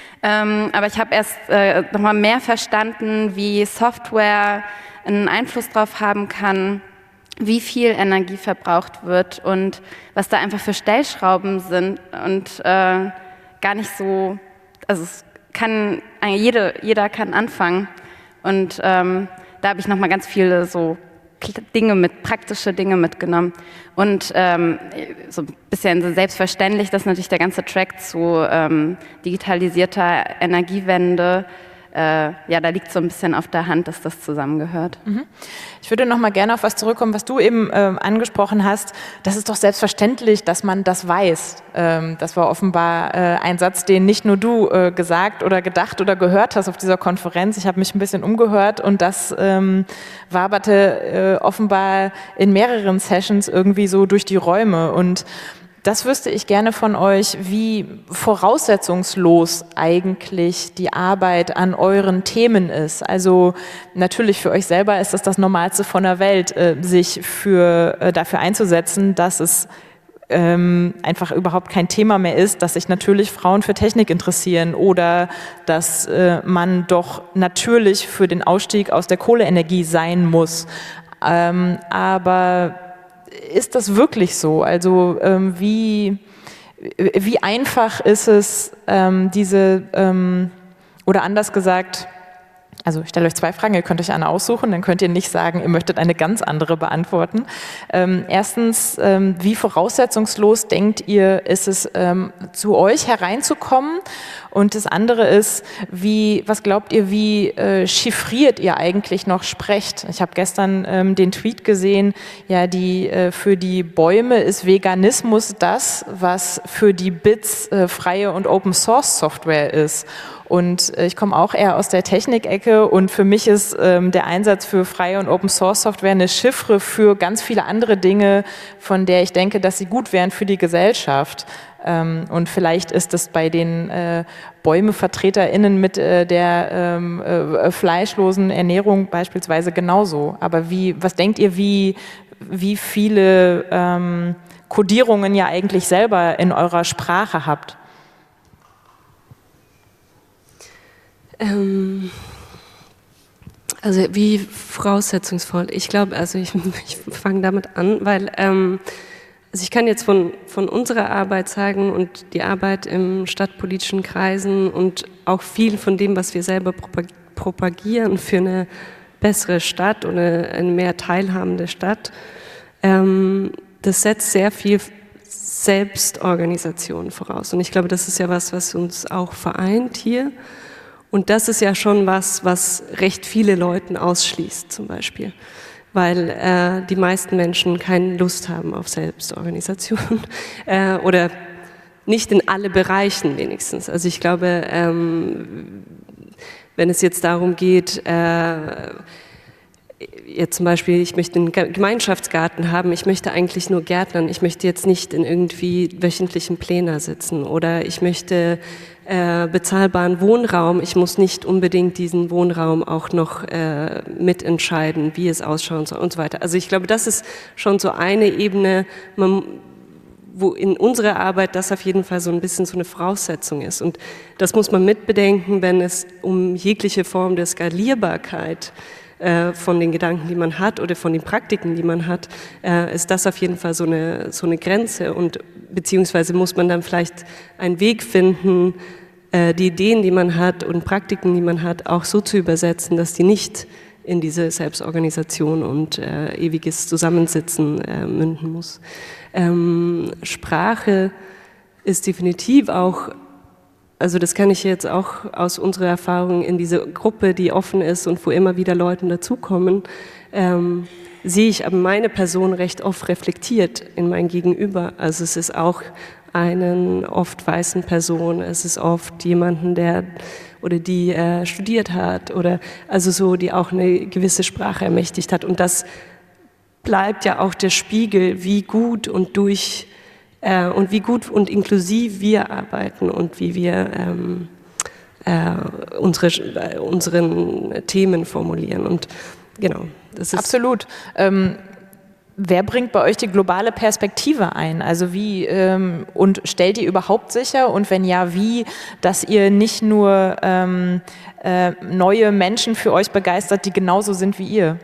Aber ich habe erst nochmal mehr verstanden, wie Software einen Einfluss darauf haben kann, wie viel Energie verbraucht wird und was da einfach für Stellschrauben sind und äh, gar nicht so, also es kann, jede, jeder kann anfangen und ähm, da habe ich nochmal ganz viele so Dinge mit, praktische Dinge mitgenommen und ähm, so ein bisschen selbstverständlich, dass natürlich der ganze Track zu ähm, digitalisierter Energiewende, Äh, ja, da liegt so ein bisschen auf der Hand, dass das zusammengehört. Ich würde noch mal gerne auf was zurückkommen, was du eben äh, angesprochen hast. Das ist doch selbstverständlich, dass man das weiß. Ähm, das war offenbar äh, ein Satz, den nicht nur du äh, gesagt oder gedacht oder gehört hast auf dieser Konferenz. Ich habe mich ein bisschen umgehört und das ähm, waberte äh, offenbar in mehreren Sessions irgendwie so durch die Räume. Und das wüsste ich gerne von euch, wie voraussetzungslos eigentlich die Arbeit an euren Themen ist. Also natürlich für euch selber ist das das Normalste von der Welt, sich für, dafür einzusetzen, dass es ähm, einfach überhaupt kein Thema mehr ist, dass sich natürlich Frauen für Technik interessieren oder dass äh, man doch natürlich für den Ausstieg aus der Kohleenergie sein muss. Ähm, aber ist das wirklich so? Also ähm, wie, wie einfach ist es, ähm, diese, ähm, oder anders gesagt, also ich stelle euch zwei Fragen, ihr könnt euch eine aussuchen, dann könnt ihr nicht sagen, ihr möchtet eine ganz andere beantworten. Ähm, erstens, ähm, wie voraussetzungslos denkt ihr, ist es, ähm, zu euch hereinzukommen? Und das andere ist, wie, was glaubt ihr, wie äh, chiffriert ihr eigentlich noch sprecht? Ich habe gestern ähm, den Tweet gesehen, ja, die, äh, für die Bäume ist Veganismus das, was für die Bits äh, freie und Open Source Software ist. Und ich komme auch eher aus der Technikecke und für mich ist ähm, der Einsatz für freie und Open-Source-Software eine Chiffre für ganz viele andere Dinge, von der ich denke, dass sie gut wären für die Gesellschaft. Ähm, und vielleicht ist es bei den äh, BäumevertreterInnen mit äh, der ähm, äh, fleischlosen Ernährung beispielsweise genauso. Aber wie, was denkt ihr, wie, wie viele ähm, Kodierungen ihr eigentlich selber in eurer Sprache habt? Ähm, also wie voraussetzungsvoll. Ich glaube, also ich, ich fange damit an, weil ähm, also ich kann jetzt von, von unserer Arbeit sagen und die Arbeit im stadtpolitischen Kreisen und auch viel von dem, was wir selber propagieren für eine bessere Stadt oder eine mehr teilhabende Stadt, ähm, das setzt sehr viel Selbstorganisation voraus. Und ich glaube, das ist ja was, was uns auch vereint hier. Und das ist ja schon was, was recht viele Leuten ausschließt zum Beispiel, weil äh, die meisten Menschen keine Lust haben auf Selbstorganisation äh, oder nicht in alle Bereichen wenigstens. Also ich glaube, ähm, wenn es jetzt darum geht, äh, jetzt zum Beispiel, ich möchte einen Gemeinschaftsgarten haben, ich möchte eigentlich nur Gärtnern, ich möchte jetzt nicht in irgendwie wöchentlichen Plänen sitzen oder ich möchte äh, bezahlbaren Wohnraum, ich muss nicht unbedingt diesen Wohnraum auch noch äh, mitentscheiden, wie es ausschauen soll und so weiter. Also ich glaube, das ist schon so eine Ebene, man, wo in unserer Arbeit das auf jeden Fall so ein bisschen so eine Voraussetzung ist. Und das muss man mitbedenken, wenn es um jegliche Form der Skalierbarkeit äh, von den Gedanken, die man hat oder von den Praktiken, die man hat, äh, ist das auf jeden Fall so eine, so eine Grenze. Und beziehungsweise muss man dann vielleicht einen Weg finden, äh, die Ideen, die man hat und Praktiken, die man hat, auch so zu übersetzen, dass die nicht in diese Selbstorganisation und äh, ewiges Zusammensitzen äh, münden muss. Ähm, Sprache ist definitiv auch, also das kann ich jetzt auch aus unserer Erfahrung in diese Gruppe, die offen ist und wo immer wieder Leute dazukommen, ähm, sehe ich aber meine Person recht oft reflektiert in mein Gegenüber. Also es ist auch einen oft weißen Person, es ist oft jemanden, der oder die äh, studiert hat oder also so, die auch eine gewisse Sprache ermächtigt hat. Und das bleibt ja auch der Spiegel, wie gut und durch äh, und wie gut und inklusiv wir arbeiten und wie wir ähm, äh, unsere äh, unseren Themen formulieren. Und genau, das ist absolut. Ähm Wer bringt bei euch die globale Perspektive ein? Also wie ähm, und stellt ihr überhaupt sicher und wenn ja, wie, dass ihr nicht nur ähm, äh, neue Menschen für euch begeistert, die genauso sind wie ihr?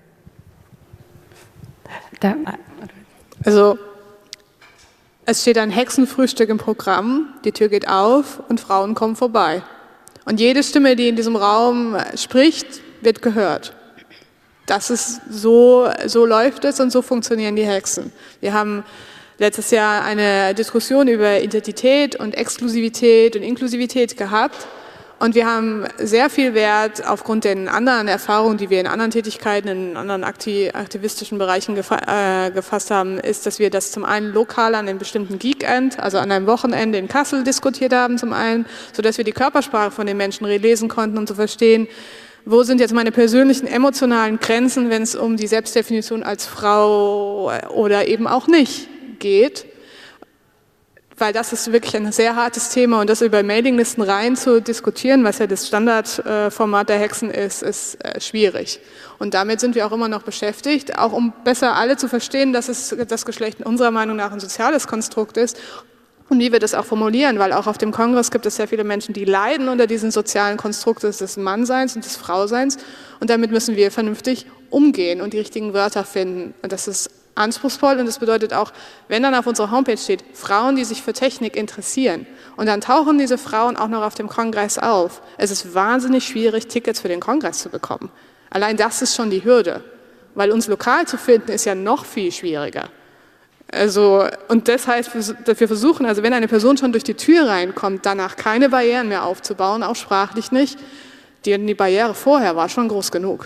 Da. Also es steht ein Hexenfrühstück im Programm, die Tür geht auf und Frauen kommen vorbei. Und jede Stimme, die in diesem Raum spricht, wird gehört. Das ist so, so läuft es und so funktionieren die Hexen. Wir haben letztes Jahr eine Diskussion über Identität und Exklusivität und Inklusivität gehabt und wir haben sehr viel Wert aufgrund der anderen Erfahrungen, die wir in anderen Tätigkeiten, in anderen aktivistischen Bereichen gefa- äh, gefasst haben, ist, dass wir das zum einen lokal an einem bestimmten Geekend, also an einem Wochenende in Kassel diskutiert haben zum einen, sodass wir die Körpersprache von den Menschen lesen konnten und zu verstehen, wo sind jetzt meine persönlichen emotionalen Grenzen, wenn es um die Selbstdefinition als Frau oder eben auch nicht geht? Weil das ist wirklich ein sehr hartes Thema und das über Mailinglisten rein zu diskutieren, was ja das Standardformat der Hexen ist, ist schwierig. Und damit sind wir auch immer noch beschäftigt, auch um besser alle zu verstehen, dass es das Geschlecht in unserer Meinung nach ein soziales Konstrukt ist. Und wie wir das auch formulieren, weil auch auf dem Kongress gibt es sehr viele Menschen, die leiden unter diesen sozialen Konstrukten des Mannseins und des Frauseins. Und damit müssen wir vernünftig umgehen und die richtigen Wörter finden. Und das ist anspruchsvoll und das bedeutet auch, wenn dann auf unserer Homepage steht, Frauen, die sich für Technik interessieren. Und dann tauchen diese Frauen auch noch auf dem Kongress auf. Es ist wahnsinnig schwierig, Tickets für den Kongress zu bekommen. Allein das ist schon die Hürde. Weil uns lokal zu finden, ist ja noch viel schwieriger. Also, und das heißt, wir versuchen, also wenn eine Person schon durch die Tür reinkommt, danach keine Barrieren mehr aufzubauen, auch sprachlich nicht. Die, die Barriere vorher war schon groß genug.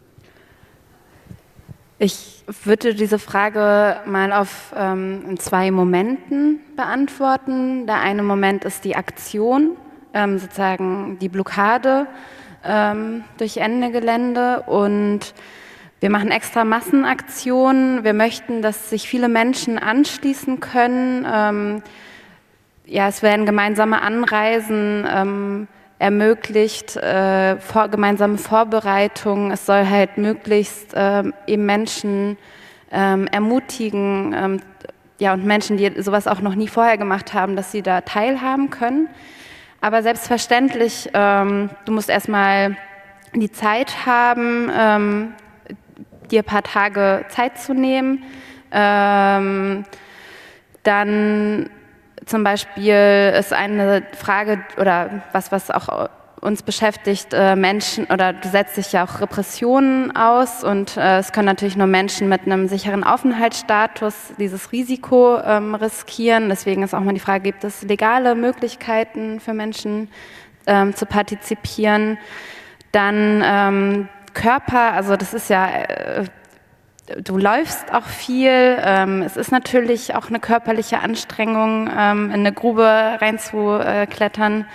Ich würde diese Frage mal auf ähm, in zwei Momenten beantworten. Der eine Moment ist die Aktion, ähm, sozusagen die Blockade ähm, durch Ende Gelände und wir machen extra Massenaktionen. Wir möchten, dass sich viele Menschen anschließen können. Ähm, ja, es werden gemeinsame Anreisen ähm, ermöglicht, äh, vor, gemeinsame Vorbereitungen. Es soll halt möglichst äh, eben Menschen ähm, ermutigen, ähm, ja, und Menschen, die sowas auch noch nie vorher gemacht haben, dass sie da teilhaben können. Aber selbstverständlich, ähm, du musst erstmal die Zeit haben, ähm, dir ein paar Tage Zeit zu nehmen. Ähm, dann zum Beispiel ist eine Frage oder was, was auch uns beschäftigt, äh, Menschen, oder du setzt dich ja auch Repressionen aus und äh, es können natürlich nur Menschen mit einem sicheren Aufenthaltsstatus dieses Risiko ähm, riskieren. Deswegen ist auch mal die Frage, gibt es legale Möglichkeiten für Menschen ähm, zu partizipieren? Dann ähm, Körper, also das ist ja, äh, du läufst auch viel, ähm, es ist natürlich auch eine körperliche Anstrengung, ähm, in eine Grube reinzuklettern.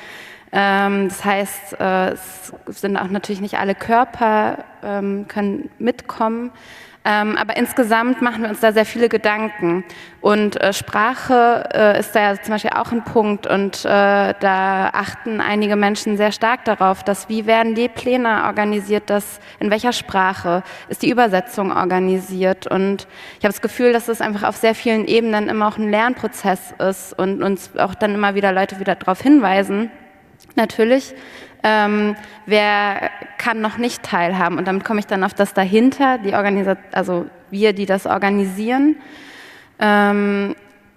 Ähm, das heißt, äh, es sind auch natürlich nicht alle Körper, ähm, können mitkommen. Ähm, aber insgesamt machen wir uns da sehr viele Gedanken. Und äh, Sprache äh, ist da ja zum Beispiel auch ein Punkt. Und äh, da achten einige Menschen sehr stark darauf, dass wie werden die Pläne organisiert, dass in welcher Sprache ist die Übersetzung organisiert. Und ich habe das Gefühl, dass es einfach auf sehr vielen Ebenen immer auch ein Lernprozess ist und uns auch dann immer wieder Leute wieder darauf hinweisen. Natürlich, ähm, wer kann noch nicht teilhaben? Und damit komme ich dann auf das dahinter, die Organisa- also wir, die das organisieren. Ähm,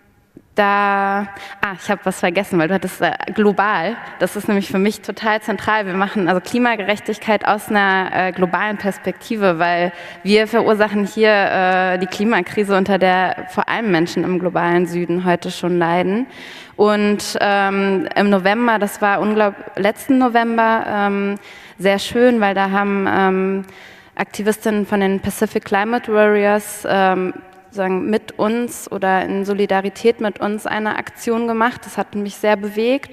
da, ah, ich habe was vergessen, weil du hattest äh, global, das ist nämlich für mich total zentral. Wir machen also Klimagerechtigkeit aus einer äh, globalen Perspektive, weil wir verursachen hier äh, die Klimakrise, unter der vor allem Menschen im globalen Süden heute schon leiden. Und ähm, im November, das war unglaublich, letzten November, ähm, sehr schön, weil da haben ähm, Aktivistinnen von den Pacific Climate Warriors ähm, sagen, mit uns oder in Solidarität mit uns eine Aktion gemacht. Das hat mich sehr bewegt.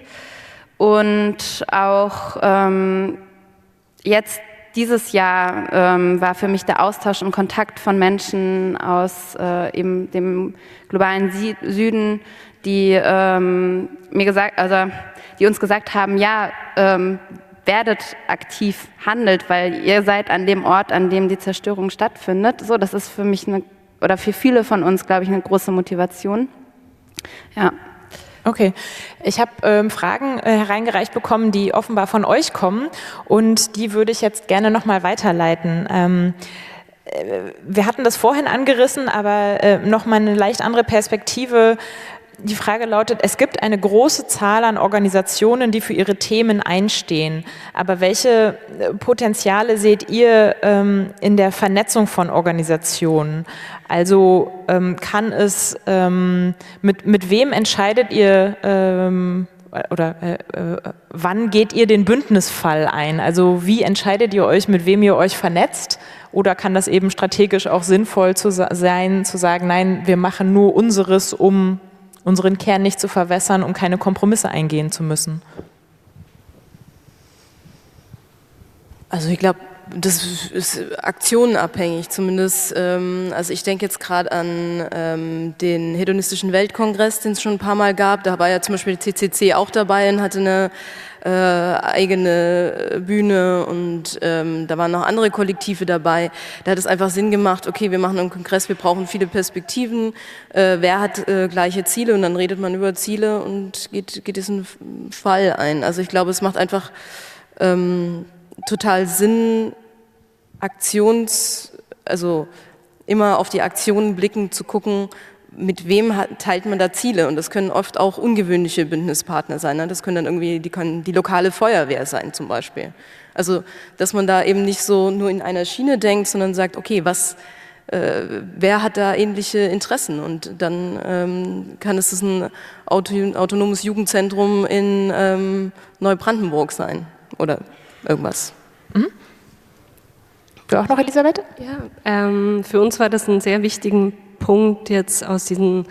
Und auch ähm, jetzt dieses Jahr ähm, war für mich der Austausch und Kontakt von Menschen aus äh, eben dem globalen Sie- Süden, die ähm, mir gesagt, also die uns gesagt haben, ja, ähm, werdet aktiv, handelt, weil ihr seid an dem Ort, an dem die Zerstörung stattfindet. So, das ist für mich eine, oder für viele von uns, glaube ich, eine große Motivation. Ja. Okay, ich habe ähm, Fragen äh, hereingereicht bekommen, die offenbar von euch kommen, und die würde ich jetzt gerne nochmal weiterleiten. Ähm, äh, wir hatten das vorhin angerissen, aber äh, nochmal eine leicht andere Perspektive. Die Frage lautet, es gibt eine große Zahl an Organisationen, die für ihre Themen einstehen. Aber welche Potenziale seht ihr ähm, in der Vernetzung von Organisationen? Also ähm, kann es, ähm, mit, mit wem entscheidet ihr ähm, oder äh, äh, wann geht ihr den Bündnisfall ein? Also wie entscheidet ihr euch, mit wem ihr euch vernetzt? Oder kann das eben strategisch auch sinnvoll zu sein, zu sagen, nein, wir machen nur unseres, um unseren Kern nicht zu verwässern, um keine Kompromisse eingehen zu müssen? Also ich glaube, das ist aktionenabhängig zumindest. Ähm, also ich denke jetzt gerade an ähm, den hedonistischen Weltkongress, den es schon ein paar Mal gab. Da war ja zum Beispiel die C C C auch dabei und hatte eine äh, eigene Bühne, und ähm, da waren noch andere Kollektive dabei. Da hat es einfach Sinn gemacht, okay, wir machen einen Kongress, wir brauchen viele Perspektiven, äh, wer hat äh, gleiche Ziele, und dann redet man über Ziele und geht, geht diesen Fall ein. Also ich glaube, es macht einfach ähm, total Sinn, Aktions, also immer auf die Aktionen blicken, zu gucken, mit wem hat, teilt man da Ziele, und das können oft auch ungewöhnliche Bündnispartner sein. Ne? Das können dann irgendwie, die können die lokale Feuerwehr sein zum Beispiel. Also, dass man da eben nicht so nur in einer Schiene denkt, sondern sagt, okay, was, äh, wer hat da ähnliche Interessen? Und dann ähm, kann es ein Auto, autonomes Jugendzentrum in ähm, Neubrandenburg sein oder irgendwas. Mhm. Du auch noch, Elisabeth? Ja, ähm, für uns war das ein sehr wichtigen Punkt jetzt aus diesem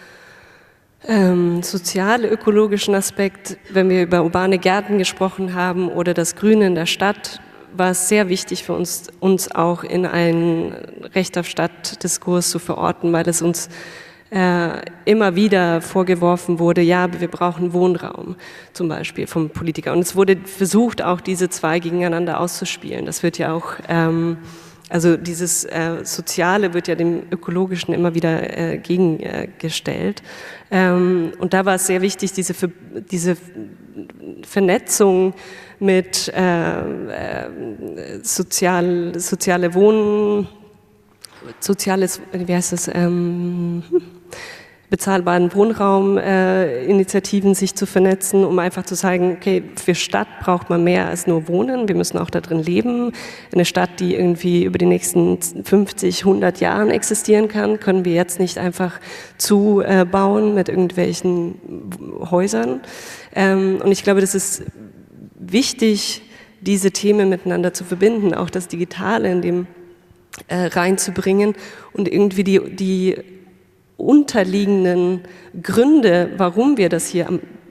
ähm, sozial-ökologischen Aspekt, wenn wir über urbane Gärten gesprochen haben oder das Grüne in der Stadt, war es sehr wichtig für uns, uns auch in einen Recht auf Stadt-Diskurs zu verorten, weil es uns äh, immer wieder vorgeworfen wurde, ja, wir brauchen Wohnraum zum Beispiel vom Politiker. Und es wurde versucht, auch diese zwei gegeneinander auszuspielen. Das wird ja auch ähm, Also dieses äh, Soziale wird ja dem Ökologischen immer wieder äh, gegengestellt. Ähm, und da war es sehr wichtig, diese, Ver diese Vernetzung mit äh, äh, sozial, soziale Wohnen, soziales, wie heißt das, ähm, bezahlbaren Wohnrauminitiativen äh, sich zu vernetzen, um einfach zu sagen, okay, für Stadt braucht man mehr als nur Wohnen, wir müssen auch da drin leben. Eine Stadt, die irgendwie über die nächsten fünfzig, hundert Jahren existieren kann, können wir jetzt nicht einfach zubauen mit irgendwelchen Häusern. Ähm, und ich glaube, das ist wichtig, diese Themen miteinander zu verbinden, auch das Digitale in dem äh, reinzubringen und irgendwie die, die unterliegenden Gründe, warum wir das hier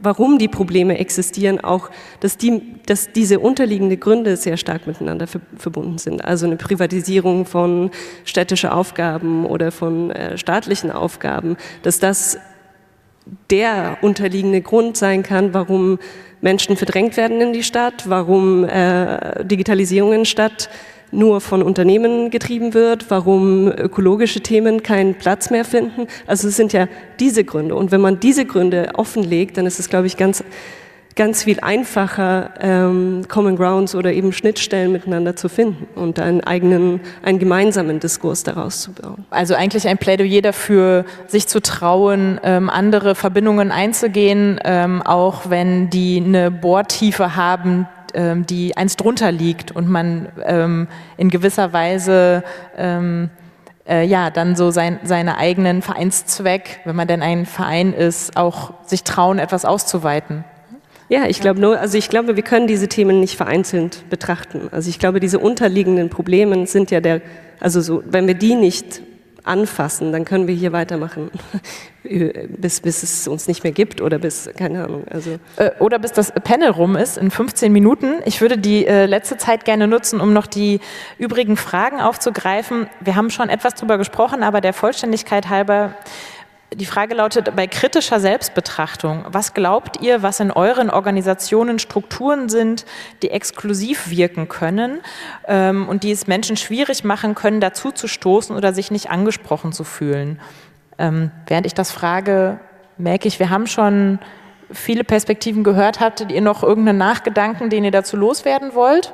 warum die Probleme existieren, auch, dass, die, dass diese unterliegenden Gründe sehr stark miteinander ver verbunden sind. Also eine Privatisierung von städtischen Aufgaben oder von äh, staatlichen Aufgaben, dass das der unterliegende Grund sein kann, warum Menschen verdrängt werden in die Stadt, warum äh, Digitalisierung in der Stadt nur von Unternehmen getrieben wird, warum ökologische Themen keinen Platz mehr finden. Also es sind ja diese Gründe. Und wenn man diese Gründe offenlegt, dann ist es, glaube ich, ganz, ganz viel einfacher, ähm, Common Grounds oder eben Schnittstellen miteinander zu finden und einen eigenen, einen gemeinsamen Diskurs daraus zu bauen. Also eigentlich ein Plädoyer dafür, sich zu trauen, ähm, andere Verbindungen einzugehen, ähm, auch wenn die eine Bohrtiefe haben, die eins drunter liegt und man ähm, in gewisser Weise ähm, äh, ja, dann so sein, seine eigenen Vereinszweck, wenn man denn ein Verein ist, auch sich trauen, etwas auszuweiten. Ja, ich glaube nur, also ich glaube, wir können diese Themen nicht vereinzelt betrachten. Also ich glaube, diese unterliegenden Probleme sind ja der, also so, wenn wir die nicht anfassen, dann können wir hier weitermachen, bis, bis es uns nicht mehr gibt oder bis, keine Ahnung. Also. Oder bis das Panel rum ist in fünfzehn Minuten. Ich würde die äh, letzte Zeit gerne nutzen, um noch die übrigen Fragen aufzugreifen. Wir haben schon etwas drüber gesprochen, aber der Vollständigkeit halber, die Frage lautet, bei kritischer Selbstbetrachtung, was glaubt ihr, was in euren Organisationen Strukturen sind, die exklusiv wirken können ähm, und die es Menschen schwierig machen können, dazu zu stoßen oder sich nicht angesprochen zu fühlen? Ähm, während ich das frage, merke ich, wir haben schon viele Perspektiven gehört. Hattet ihr noch irgendeinen Nachgedanken, den ihr dazu loswerden wollt?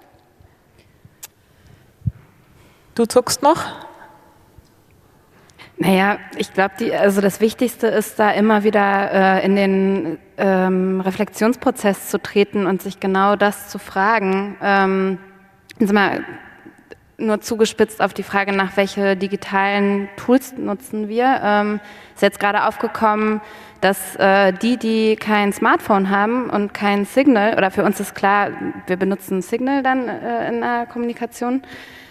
Du zuckst noch? Naja, ich glaube, also das Wichtigste ist da immer wieder äh, in den ähm, Reflexionsprozess zu treten und sich genau das zu fragen. Ähm, also mal nur zugespitzt auf die Frage nach, welche digitalen Tools nutzen wir. Ähm, ist jetzt gerade aufgekommen, dass äh, die, die kein Smartphone haben und kein Signal, oder für uns ist klar, wir benutzen Signal dann äh, in der Kommunikation,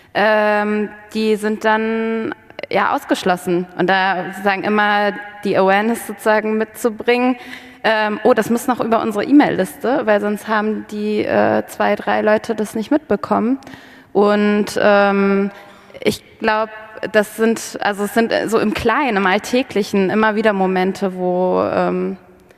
ähm, die sind dann ja ausgeschlossen. Und da sozusagen immer die Awareness sozusagen mitzubringen, ähm, oh, das muss noch über unsere E-Mail-Liste, weil sonst haben die äh, zwei, drei Leute das nicht mitbekommen. Und ähm, ich glaube, das sind, also es sind so im Kleinen, im Alltäglichen immer wieder Momente, wo ähm,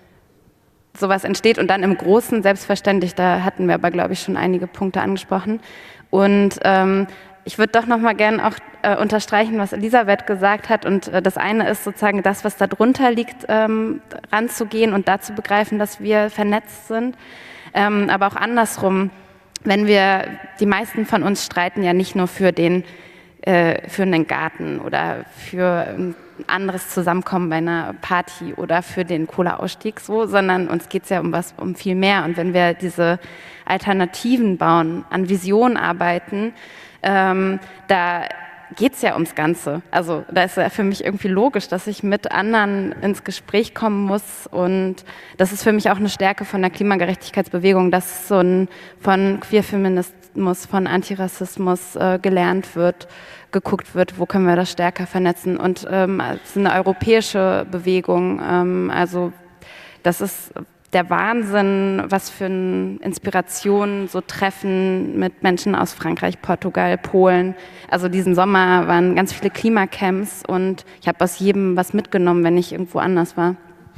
sowas entsteht. Und dann im Großen, selbstverständlich, da hatten wir aber, glaube ich, schon einige Punkte angesprochen. Und ähm, ich würde doch noch mal gerne auch äh, unterstreichen, was Elisabeth gesagt hat. Und äh, das eine ist sozusagen das, was da drunter liegt, ähm, ranzugehen und da zu begreifen, dass wir vernetzt sind. Ähm, aber auch andersrum, wenn wir, die meisten von uns streiten ja nicht nur für den, äh, für einen Garten oder für ein anderes Zusammenkommen bei einer Party oder für den Kohleausstieg, so, sondern uns geht es ja um was, um viel mehr. Und wenn wir diese Alternativen bauen, an Visionen arbeiten, Ähm, da geht es ja ums Ganze. Also da ist ja für mich irgendwie logisch, dass ich mit anderen ins Gespräch kommen muss, und das ist für mich auch eine Stärke von der Klimagerechtigkeitsbewegung, dass so ein, von Queerfeminismus, von Antirassismus äh, gelernt wird, geguckt wird, wo können wir das stärker vernetzen, und ähm, es ist eine europäische Bewegung, ähm, also das ist der Wahnsinn, was für eine Inspiration, so Treffen mit Menschen aus Frankreich, Portugal, Polen. Also diesen Sommer waren ganz viele Klimacamps und ich habe aus jedem was mitgenommen, wenn ich irgendwo anders war.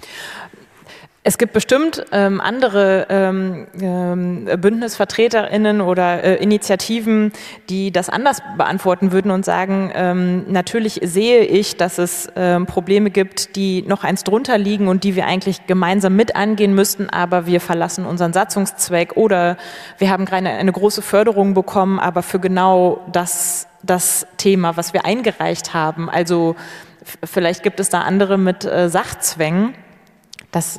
Es gibt bestimmt ähm, andere ähm, ähm, BündnisvertreterInnen oder äh, Initiativen, die das anders beantworten würden und sagen, ähm, natürlich sehe ich, dass es ähm, Probleme gibt, die noch eins drunter liegen und die wir eigentlich gemeinsam mit angehen müssten, aber wir verlassen unseren Satzungszweck oder wir haben gerade eine große Förderung bekommen, aber für genau das, das Thema, was wir eingereicht haben. Also vielleicht gibt es da andere mit äh, Sachzwängen. Das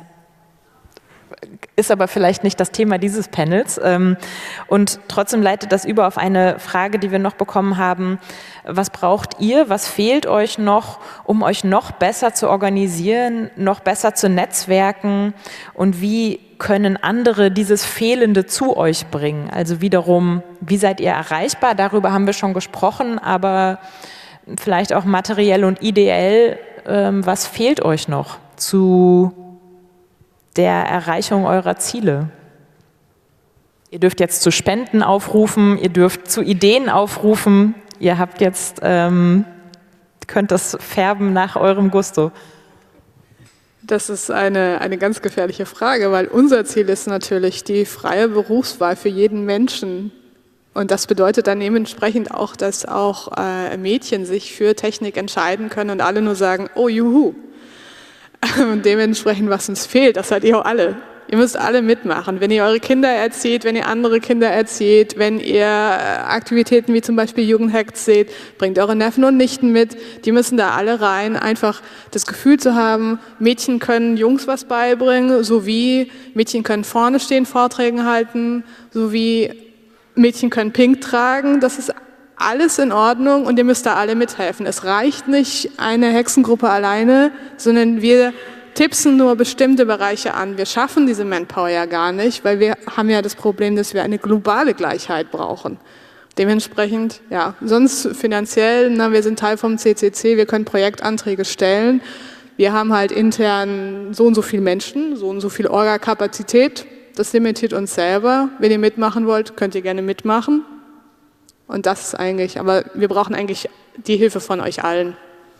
ist aber vielleicht nicht das Thema dieses Panels. Und trotzdem leitet das über auf eine Frage, die wir noch bekommen haben. Was braucht ihr, was fehlt euch noch, um euch noch besser zu organisieren, noch besser zu netzwerken? Und wie können andere dieses Fehlende zu euch bringen? Also wiederum, wie seid ihr erreichbar? Darüber haben wir schon gesprochen, aber vielleicht auch materiell und ideell, was fehlt euch noch zu der Erreichung eurer Ziele? Ihr dürft jetzt zu Spenden aufrufen, ihr dürft zu Ideen aufrufen, ihr habt jetzt, ähm, könnt das färben nach eurem Gusto. Das ist eine, eine ganz gefährliche Frage, weil unser Ziel ist natürlich die freie Berufswahl für jeden Menschen. Und das bedeutet dann dementsprechend auch, dass auch äh, Mädchen sich für Technik entscheiden können und alle nur sagen, oh juhu. Und dementsprechend, was uns fehlt, das seid ihr auch alle. Ihr müsst alle mitmachen. Wenn ihr eure Kinder erzieht, wenn ihr andere Kinder erzieht, wenn ihr Aktivitäten wie zum Beispiel Jugendhacks seht, bringt eure Neffen und Nichten mit. Die müssen da alle rein. Einfach das Gefühl zu haben, Mädchen können Jungs was beibringen, sowie Mädchen können vorne stehen, Vorträge halten, sowie Mädchen können Pink tragen. Das ist alles in Ordnung und ihr müsst da alle mithelfen. Es reicht nicht eine Hexengruppe alleine, sondern wir tipsen nur bestimmte Bereiche an. Wir schaffen diese Manpower ja gar nicht, weil wir haben ja das Problem, dass wir eine globale Gleichheit brauchen. Dementsprechend, ja, sonst finanziell, na, wir sind Teil vom C C C, wir können Projektanträge stellen. Wir haben halt intern so und so viele Menschen, so und so viel Orga-Kapazität. Das limitiert uns selber. Wenn ihr mitmachen wollt, könnt ihr gerne mitmachen. Und das ist eigentlich, aber wir brauchen eigentlich die Hilfe von euch allen.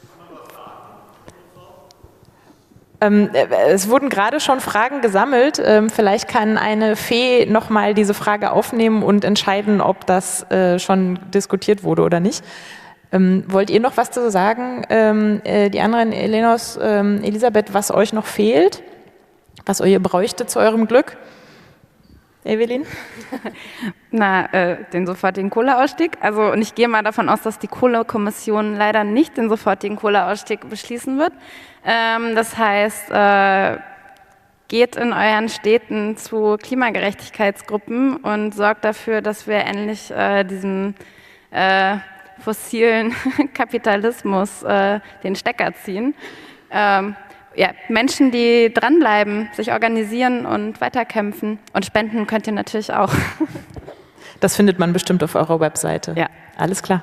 Ähm, es wurden gerade schon Fragen gesammelt. Ähm, vielleicht kann eine Fee nochmal diese Frage aufnehmen und entscheiden, ob das äh, schon diskutiert wurde oder nicht. Ähm, wollt ihr noch was zu sagen? Ähm, äh, die anderen, Elenos, ähm, Elisabeth, was euch noch fehlt? Was ihr bräuchtet zu eurem Glück? Evelyn? Na, äh, den sofortigen Kohleausstieg. Also, und ich gehe mal davon aus, dass die Kohlekommission leider nicht den sofortigen Kohleausstieg beschließen wird. Ähm, das heißt, äh, geht in euren Städten zu Klimagerechtigkeitsgruppen und sorgt dafür, dass wir endlich äh, diesem äh, fossilen Kapitalismus äh, den Stecker ziehen. Ähm, Ja, Menschen, die dranbleiben, sich organisieren und weiterkämpfen. Und spenden könnt ihr natürlich auch. Das findet man bestimmt auf eurer Webseite. Ja. Alles klar.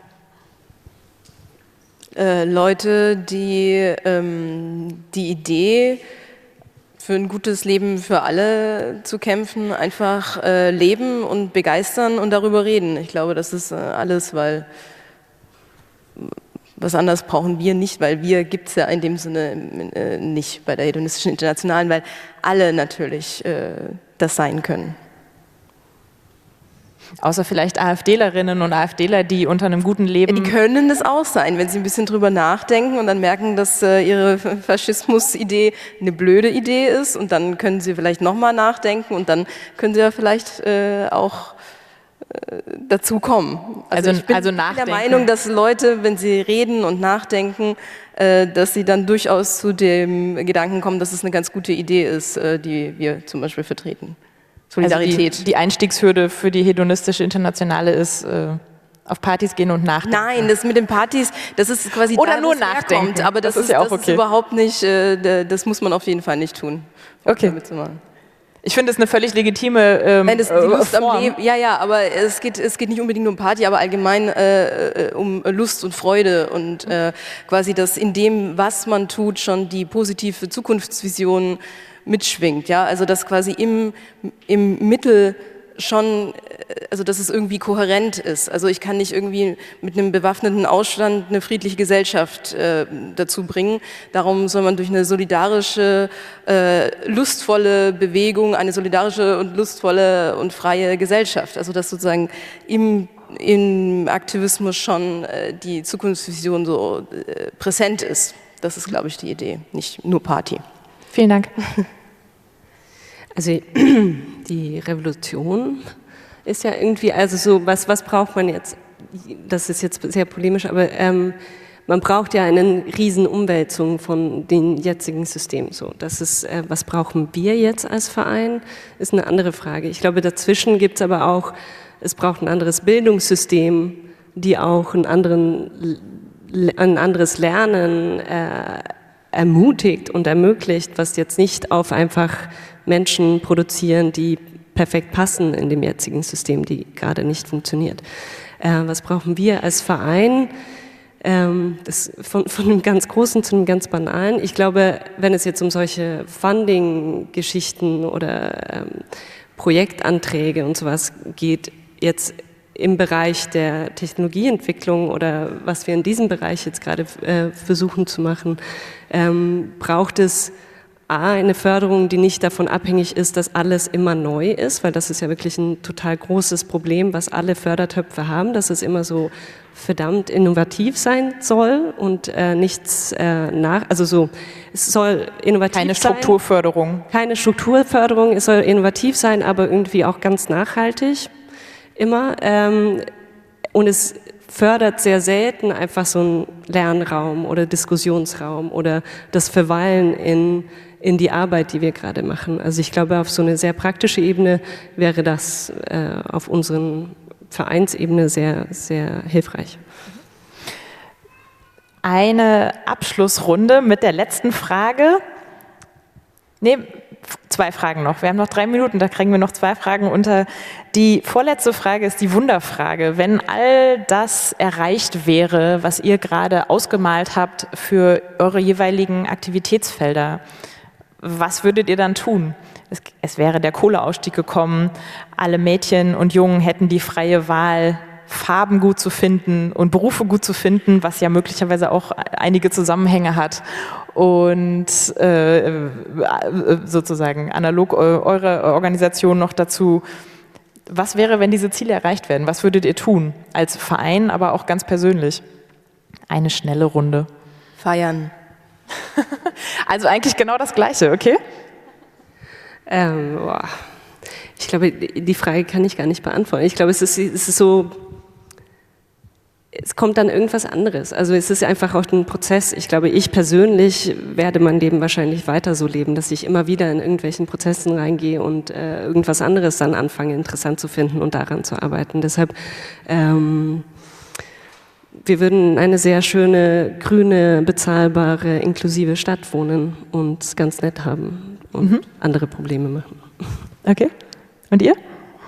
Äh, Leute, die ähm, die Idee, für ein gutes Leben für alle zu kämpfen, einfach äh, leben und begeistern und darüber reden. Ich glaube, das ist äh, alles, weil was anderes brauchen wir nicht, weil wir gibt es ja in dem Sinne äh, nicht bei der Hedonistischen Internationalen, weil alle natürlich äh, das sein können. Außer vielleicht AfDlerinnen und AfDler, die unter einem guten Leben... Die können es auch sein, wenn sie ein bisschen drüber nachdenken und dann merken, dass äh, ihre Faschismus-Idee eine blöde Idee ist und dann können sie vielleicht nochmal nachdenken und dann können sie ja vielleicht äh, auch dazu kommen. Also, also ich bin also der Meinung, dass Leute, wenn sie reden und nachdenken, äh, dass sie dann durchaus zu dem Gedanken kommen, dass es eine ganz gute Idee ist, äh, die wir zum Beispiel vertreten. Solidarität. Also die, die Einstiegshürde für die Hedonistische Internationale ist, äh, auf Partys gehen und nachdenken. Nein, das mit den Partys, das ist quasi Oder da, nur das nachdenken. Herkommt, aber das, Das ist, ist ja auch das okay. ist überhaupt nicht, äh, das muss man auf jeden Fall nicht tun. Okay. Mitzumachen. Ich finde es eine völlig legitime ähm, Nein, das, die Lust Form. am Leben, ja, ja, aber es geht, es geht nicht unbedingt um Party, aber allgemein äh, um Lust und Freude und äh, quasi, dass in dem, was man tut, schon die positive Zukunftsvision mitschwingt, ja, also dass quasi im, im Mittel schon, also dass es irgendwie kohärent ist. Also ich kann nicht irgendwie mit einem bewaffneten Ausstand eine friedliche Gesellschaft äh, dazu bringen. Darum soll man durch eine solidarische, äh, lustvolle Bewegung, eine solidarische und lustvolle und freie Gesellschaft, also dass sozusagen im, im Aktivismus schon äh, die Zukunftsvision so äh, präsent ist. Das ist, glaube ich, die Idee, nicht nur Party. Vielen Dank. Also die Revolution ist ja irgendwie, also so, was, was braucht man jetzt? Das ist jetzt sehr polemisch, aber ähm, man braucht ja eine riesen Umwälzung von dem jetzigen System. So, das ist, äh, was brauchen wir jetzt als Verein, ist eine andere Frage. Ich glaube, dazwischen gibt es aber auch, es braucht ein anderes Bildungssystem, die auch einen anderen, ein anderes Lernen äh, ermutigt und ermöglicht, was jetzt nicht auf einfach Menschen produzieren, die perfekt passen in dem jetzigen System, die gerade nicht funktioniert. Äh, was brauchen wir als Verein? Ähm, das von, von einem ganz Großen zu einem ganz Banalen. Ich glaube, wenn es jetzt um solche Funding-Geschichten oder ähm, Projektanträge und sowas geht, jetzt im Bereich der Technologieentwicklung oder was wir in diesem Bereich jetzt gerade äh, versuchen zu machen, ähm, braucht es A, eine Förderung, die nicht davon abhängig ist, dass alles immer neu ist, weil das ist ja wirklich ein total großes Problem, was alle Fördertöpfe haben, dass es immer so verdammt innovativ sein soll und äh, nichts äh, nach, also so, es soll innovativ Keine sein. Strukturförderung. Keine Strukturförderung, es soll innovativ sein, aber irgendwie auch ganz nachhaltig, immer. Ähm, und es fördert sehr selten einfach so einen Lernraum oder Diskussionsraum oder das Verweilen in, in die Arbeit, die wir gerade machen. Also ich glaube, auf so eine sehr praktische Ebene wäre das äh, auf unseren Vereinsebene sehr, sehr hilfreich. Eine Abschlussrunde mit der letzten Frage. Nee, zwei Fragen noch. Wir haben noch drei Minuten, da kriegen wir noch zwei Fragen unter. Die vorletzte Frage ist die Wunderfrage. Wenn all das erreicht wäre, was ihr gerade ausgemalt habt für eure jeweiligen Aktivitätsfelder, was würdet ihr dann tun? Es, es wäre der Kohleausstieg gekommen, alle Mädchen und Jungen hätten die freie Wahl, Farben gut zu finden und Berufe gut zu finden, was ja möglicherweise auch einige Zusammenhänge hat. Und äh, sozusagen analog eure Organisation noch dazu, was wäre, wenn diese Ziele erreicht werden? Was würdet ihr tun? Als Verein, aber auch ganz persönlich? Eine schnelle Runde. Feiern. Also eigentlich genau das Gleiche, okay? Ähm, boah. Ich glaube, die Frage kann ich gar nicht beantworten. Ich glaube, es ist, es ist so, es kommt dann irgendwas anderes. Also es ist einfach auch ein Prozess. Ich glaube, ich persönlich werde mein Leben wahrscheinlich weiter so leben, dass ich immer wieder in irgendwelchen Prozessen reingehe und äh, irgendwas anderes dann anfange, interessant zu finden und daran zu arbeiten. Deshalb, ähm, wir würden in eine sehr schöne, grüne, bezahlbare, inklusive Stadt wohnen und es ganz nett haben und mhm. andere Probleme machen. Okay. Und ihr?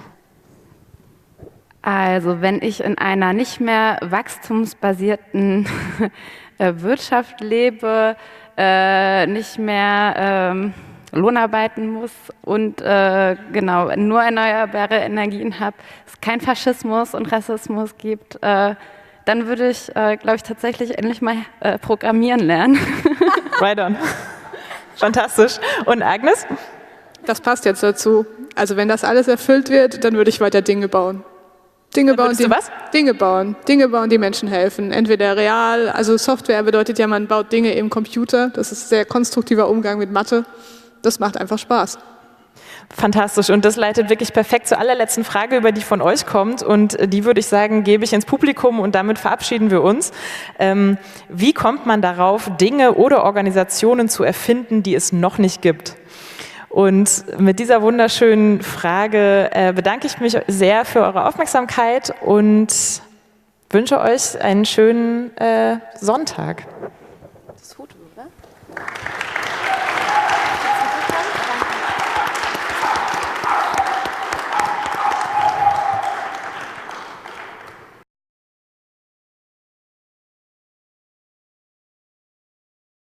Also wenn ich in einer nicht mehr wachstumsbasierten Wirtschaft lebe, äh, nicht mehr ähm, Lohn arbeiten muss und äh, genau nur erneuerbare Energien habe, es kein Faschismus und Rassismus gibt, äh, dann würde ich, äh, glaube ich, tatsächlich endlich mal äh, programmieren lernen. Right on. Fantastisch. Und Agnes? Das passt jetzt dazu. Also wenn das alles erfüllt wird, dann würde ich weiter Dinge bauen. Dinge bauen, die, du was? Dinge bauen, Dinge bauen, die Menschen helfen. Entweder real, also Software bedeutet ja, man baut Dinge im Computer. Das ist ein sehr konstruktiver Umgang mit Mathe. Das macht einfach Spaß. Fantastisch. Und das leitet wirklich perfekt zur allerletzten Frage, über die von euch kommt. Und die würde ich sagen, gebe ich ins Publikum und damit verabschieden wir uns. Ähm, wie kommt man darauf, Dinge oder Organisationen zu erfinden, die es noch nicht gibt? Und mit dieser wunderschönen Frage äh, bedanke ich mich sehr für eure Aufmerksamkeit und wünsche euch einen schönen äh, Sonntag. Das ist gut, oder?